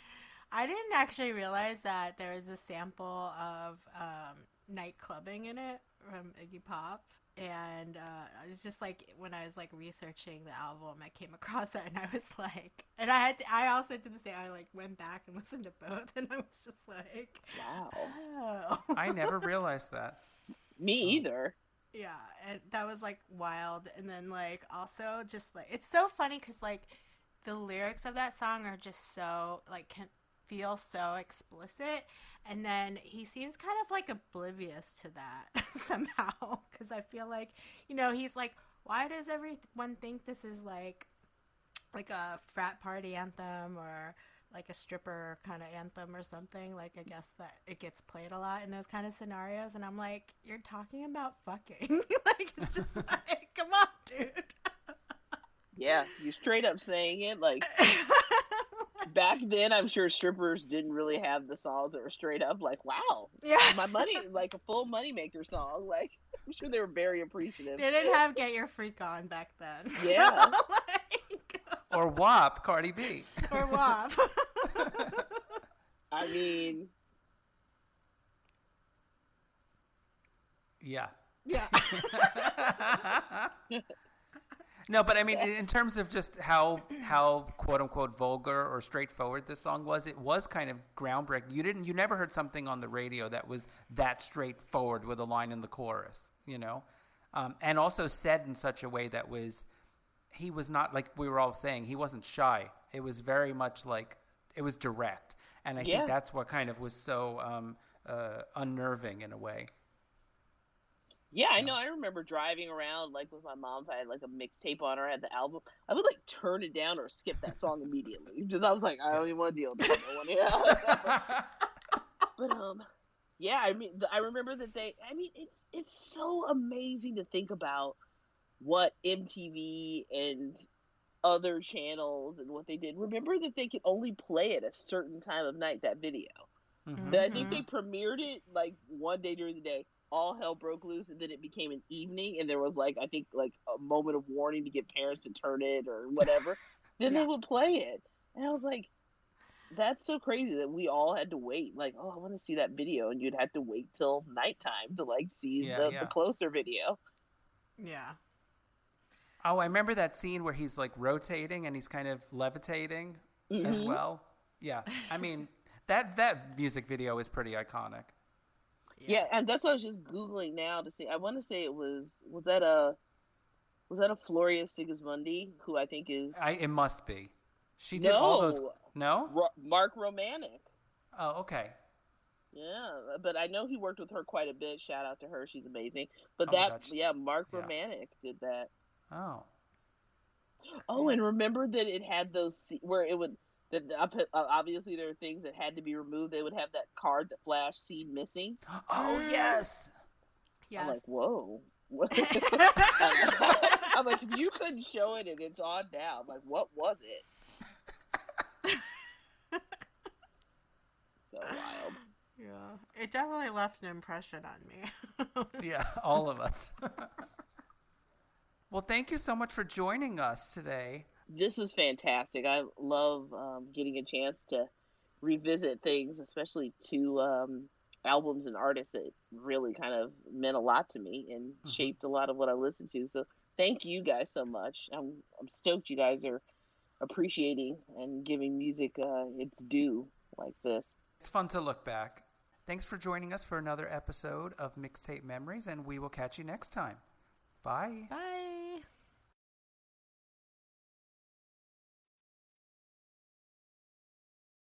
I didn't actually realize that there was a sample of um, night clubbing in it from Iggy Pop. And uh, it was just like when I was like researching the album, I came across it, and I was like, and I had to, I also did the same. I like went back and listened to both, and I was just like, Wow, oh, I never realized that. me either. yeah, and that was like wild. And then like also just like it's so funny because like the lyrics of that song are just so like can feel so explicit, and then he seems kind of like oblivious to that somehow, because I feel like, you know, he's like, why does everyone think this is like like a frat party anthem or like a stripper kind of anthem or something. Like, I guess that it gets played a lot in those kind of scenarios. And I'm like, you're talking about fucking. Like, it's just like, come on, dude. Yeah, you straight up saying it. Like, back then, I'm sure strippers didn't really have the songs that were straight up like, wow, yeah, my money, like a full moneymaker song. Like, I'm sure they were very appreciative. They didn't have Get Your Freak On back then. Yeah. So, like... Or W A P, Cardi B. Or W A P. I mean... Yeah. Yeah. No, but I mean, in terms of just how how quote unquote vulgar or straightforward this song was, it was kind of groundbreaking. You didn't, you never heard something on the radio that was that straightforward with a line in the chorus, you know, um, and also said in such a way that was, he was not, like we were all saying, he wasn't shy. It was very much like, it was direct, and I Yeah. think that's what kind of was so um, uh, unnerving in a way. Yeah, I know. I remember driving around, like, with my mom. If I had, like, a mixtape on or I had the album, I would, like, turn it down or skip that song immediately. Because I was like, I don't even want to deal with that. No one. Yeah. But, um, yeah, I mean, I remember that they, I mean, it's it's so amazing to think about what M T V and other channels and what they did. Remember that they could only play at a certain time of night, that video. Mm-hmm. That I think they premiered it, like, one day during the day. All hell broke loose, and then it became an evening, and there was, like, I think, like, a moment of warning to get parents to turn it or whatever. Then Yeah. they would play it. And I was like, that's so crazy that we all had to wait. Like, oh, I want to see that video, and you'd have to wait till nighttime to, like, see Yeah, the, yeah. the closer video. Yeah. Oh, I remember that scene where he's like rotating and he's kind of levitating as Mhm. well. Yeah, I mean that that music video is pretty iconic. Yeah, and that's what I was just Googling now to see. I want to say it was, was that a, was that a Floria Sigismundi, who I think is, I it must be. She did no, all those. No. Ro- Mark Romanek. Oh, okay. Yeah, but I know he worked with her quite a bit. Shout out to her; she's amazing. But Oh my that, God, she- yeah, Mark yeah. Romanek did that. Oh. Oh, and remember that it had those se- where it would that uh, obviously there are things that had to be removed. They would have that card that flashed "scene missing." Oh yes. Yes. I'm like, whoa. What? I'm like, if you couldn't show it and it's on now, I'm like, what was it? So wild. Yeah. It definitely left an impression on me. Yeah, all of us. Well, thank you so much for joining us today. This was fantastic. I love um, getting a chance to revisit things, especially two um, albums and artists that really kind of meant a lot to me and Mm-hmm. shaped a lot of what I listened to. So thank you guys so much. I'm I'm stoked you guys are appreciating and giving music uh, its due like this. It's fun to look back. Thanks for joining us for another episode of Mixtape Memories, and we will catch you next time. Bye. Bye.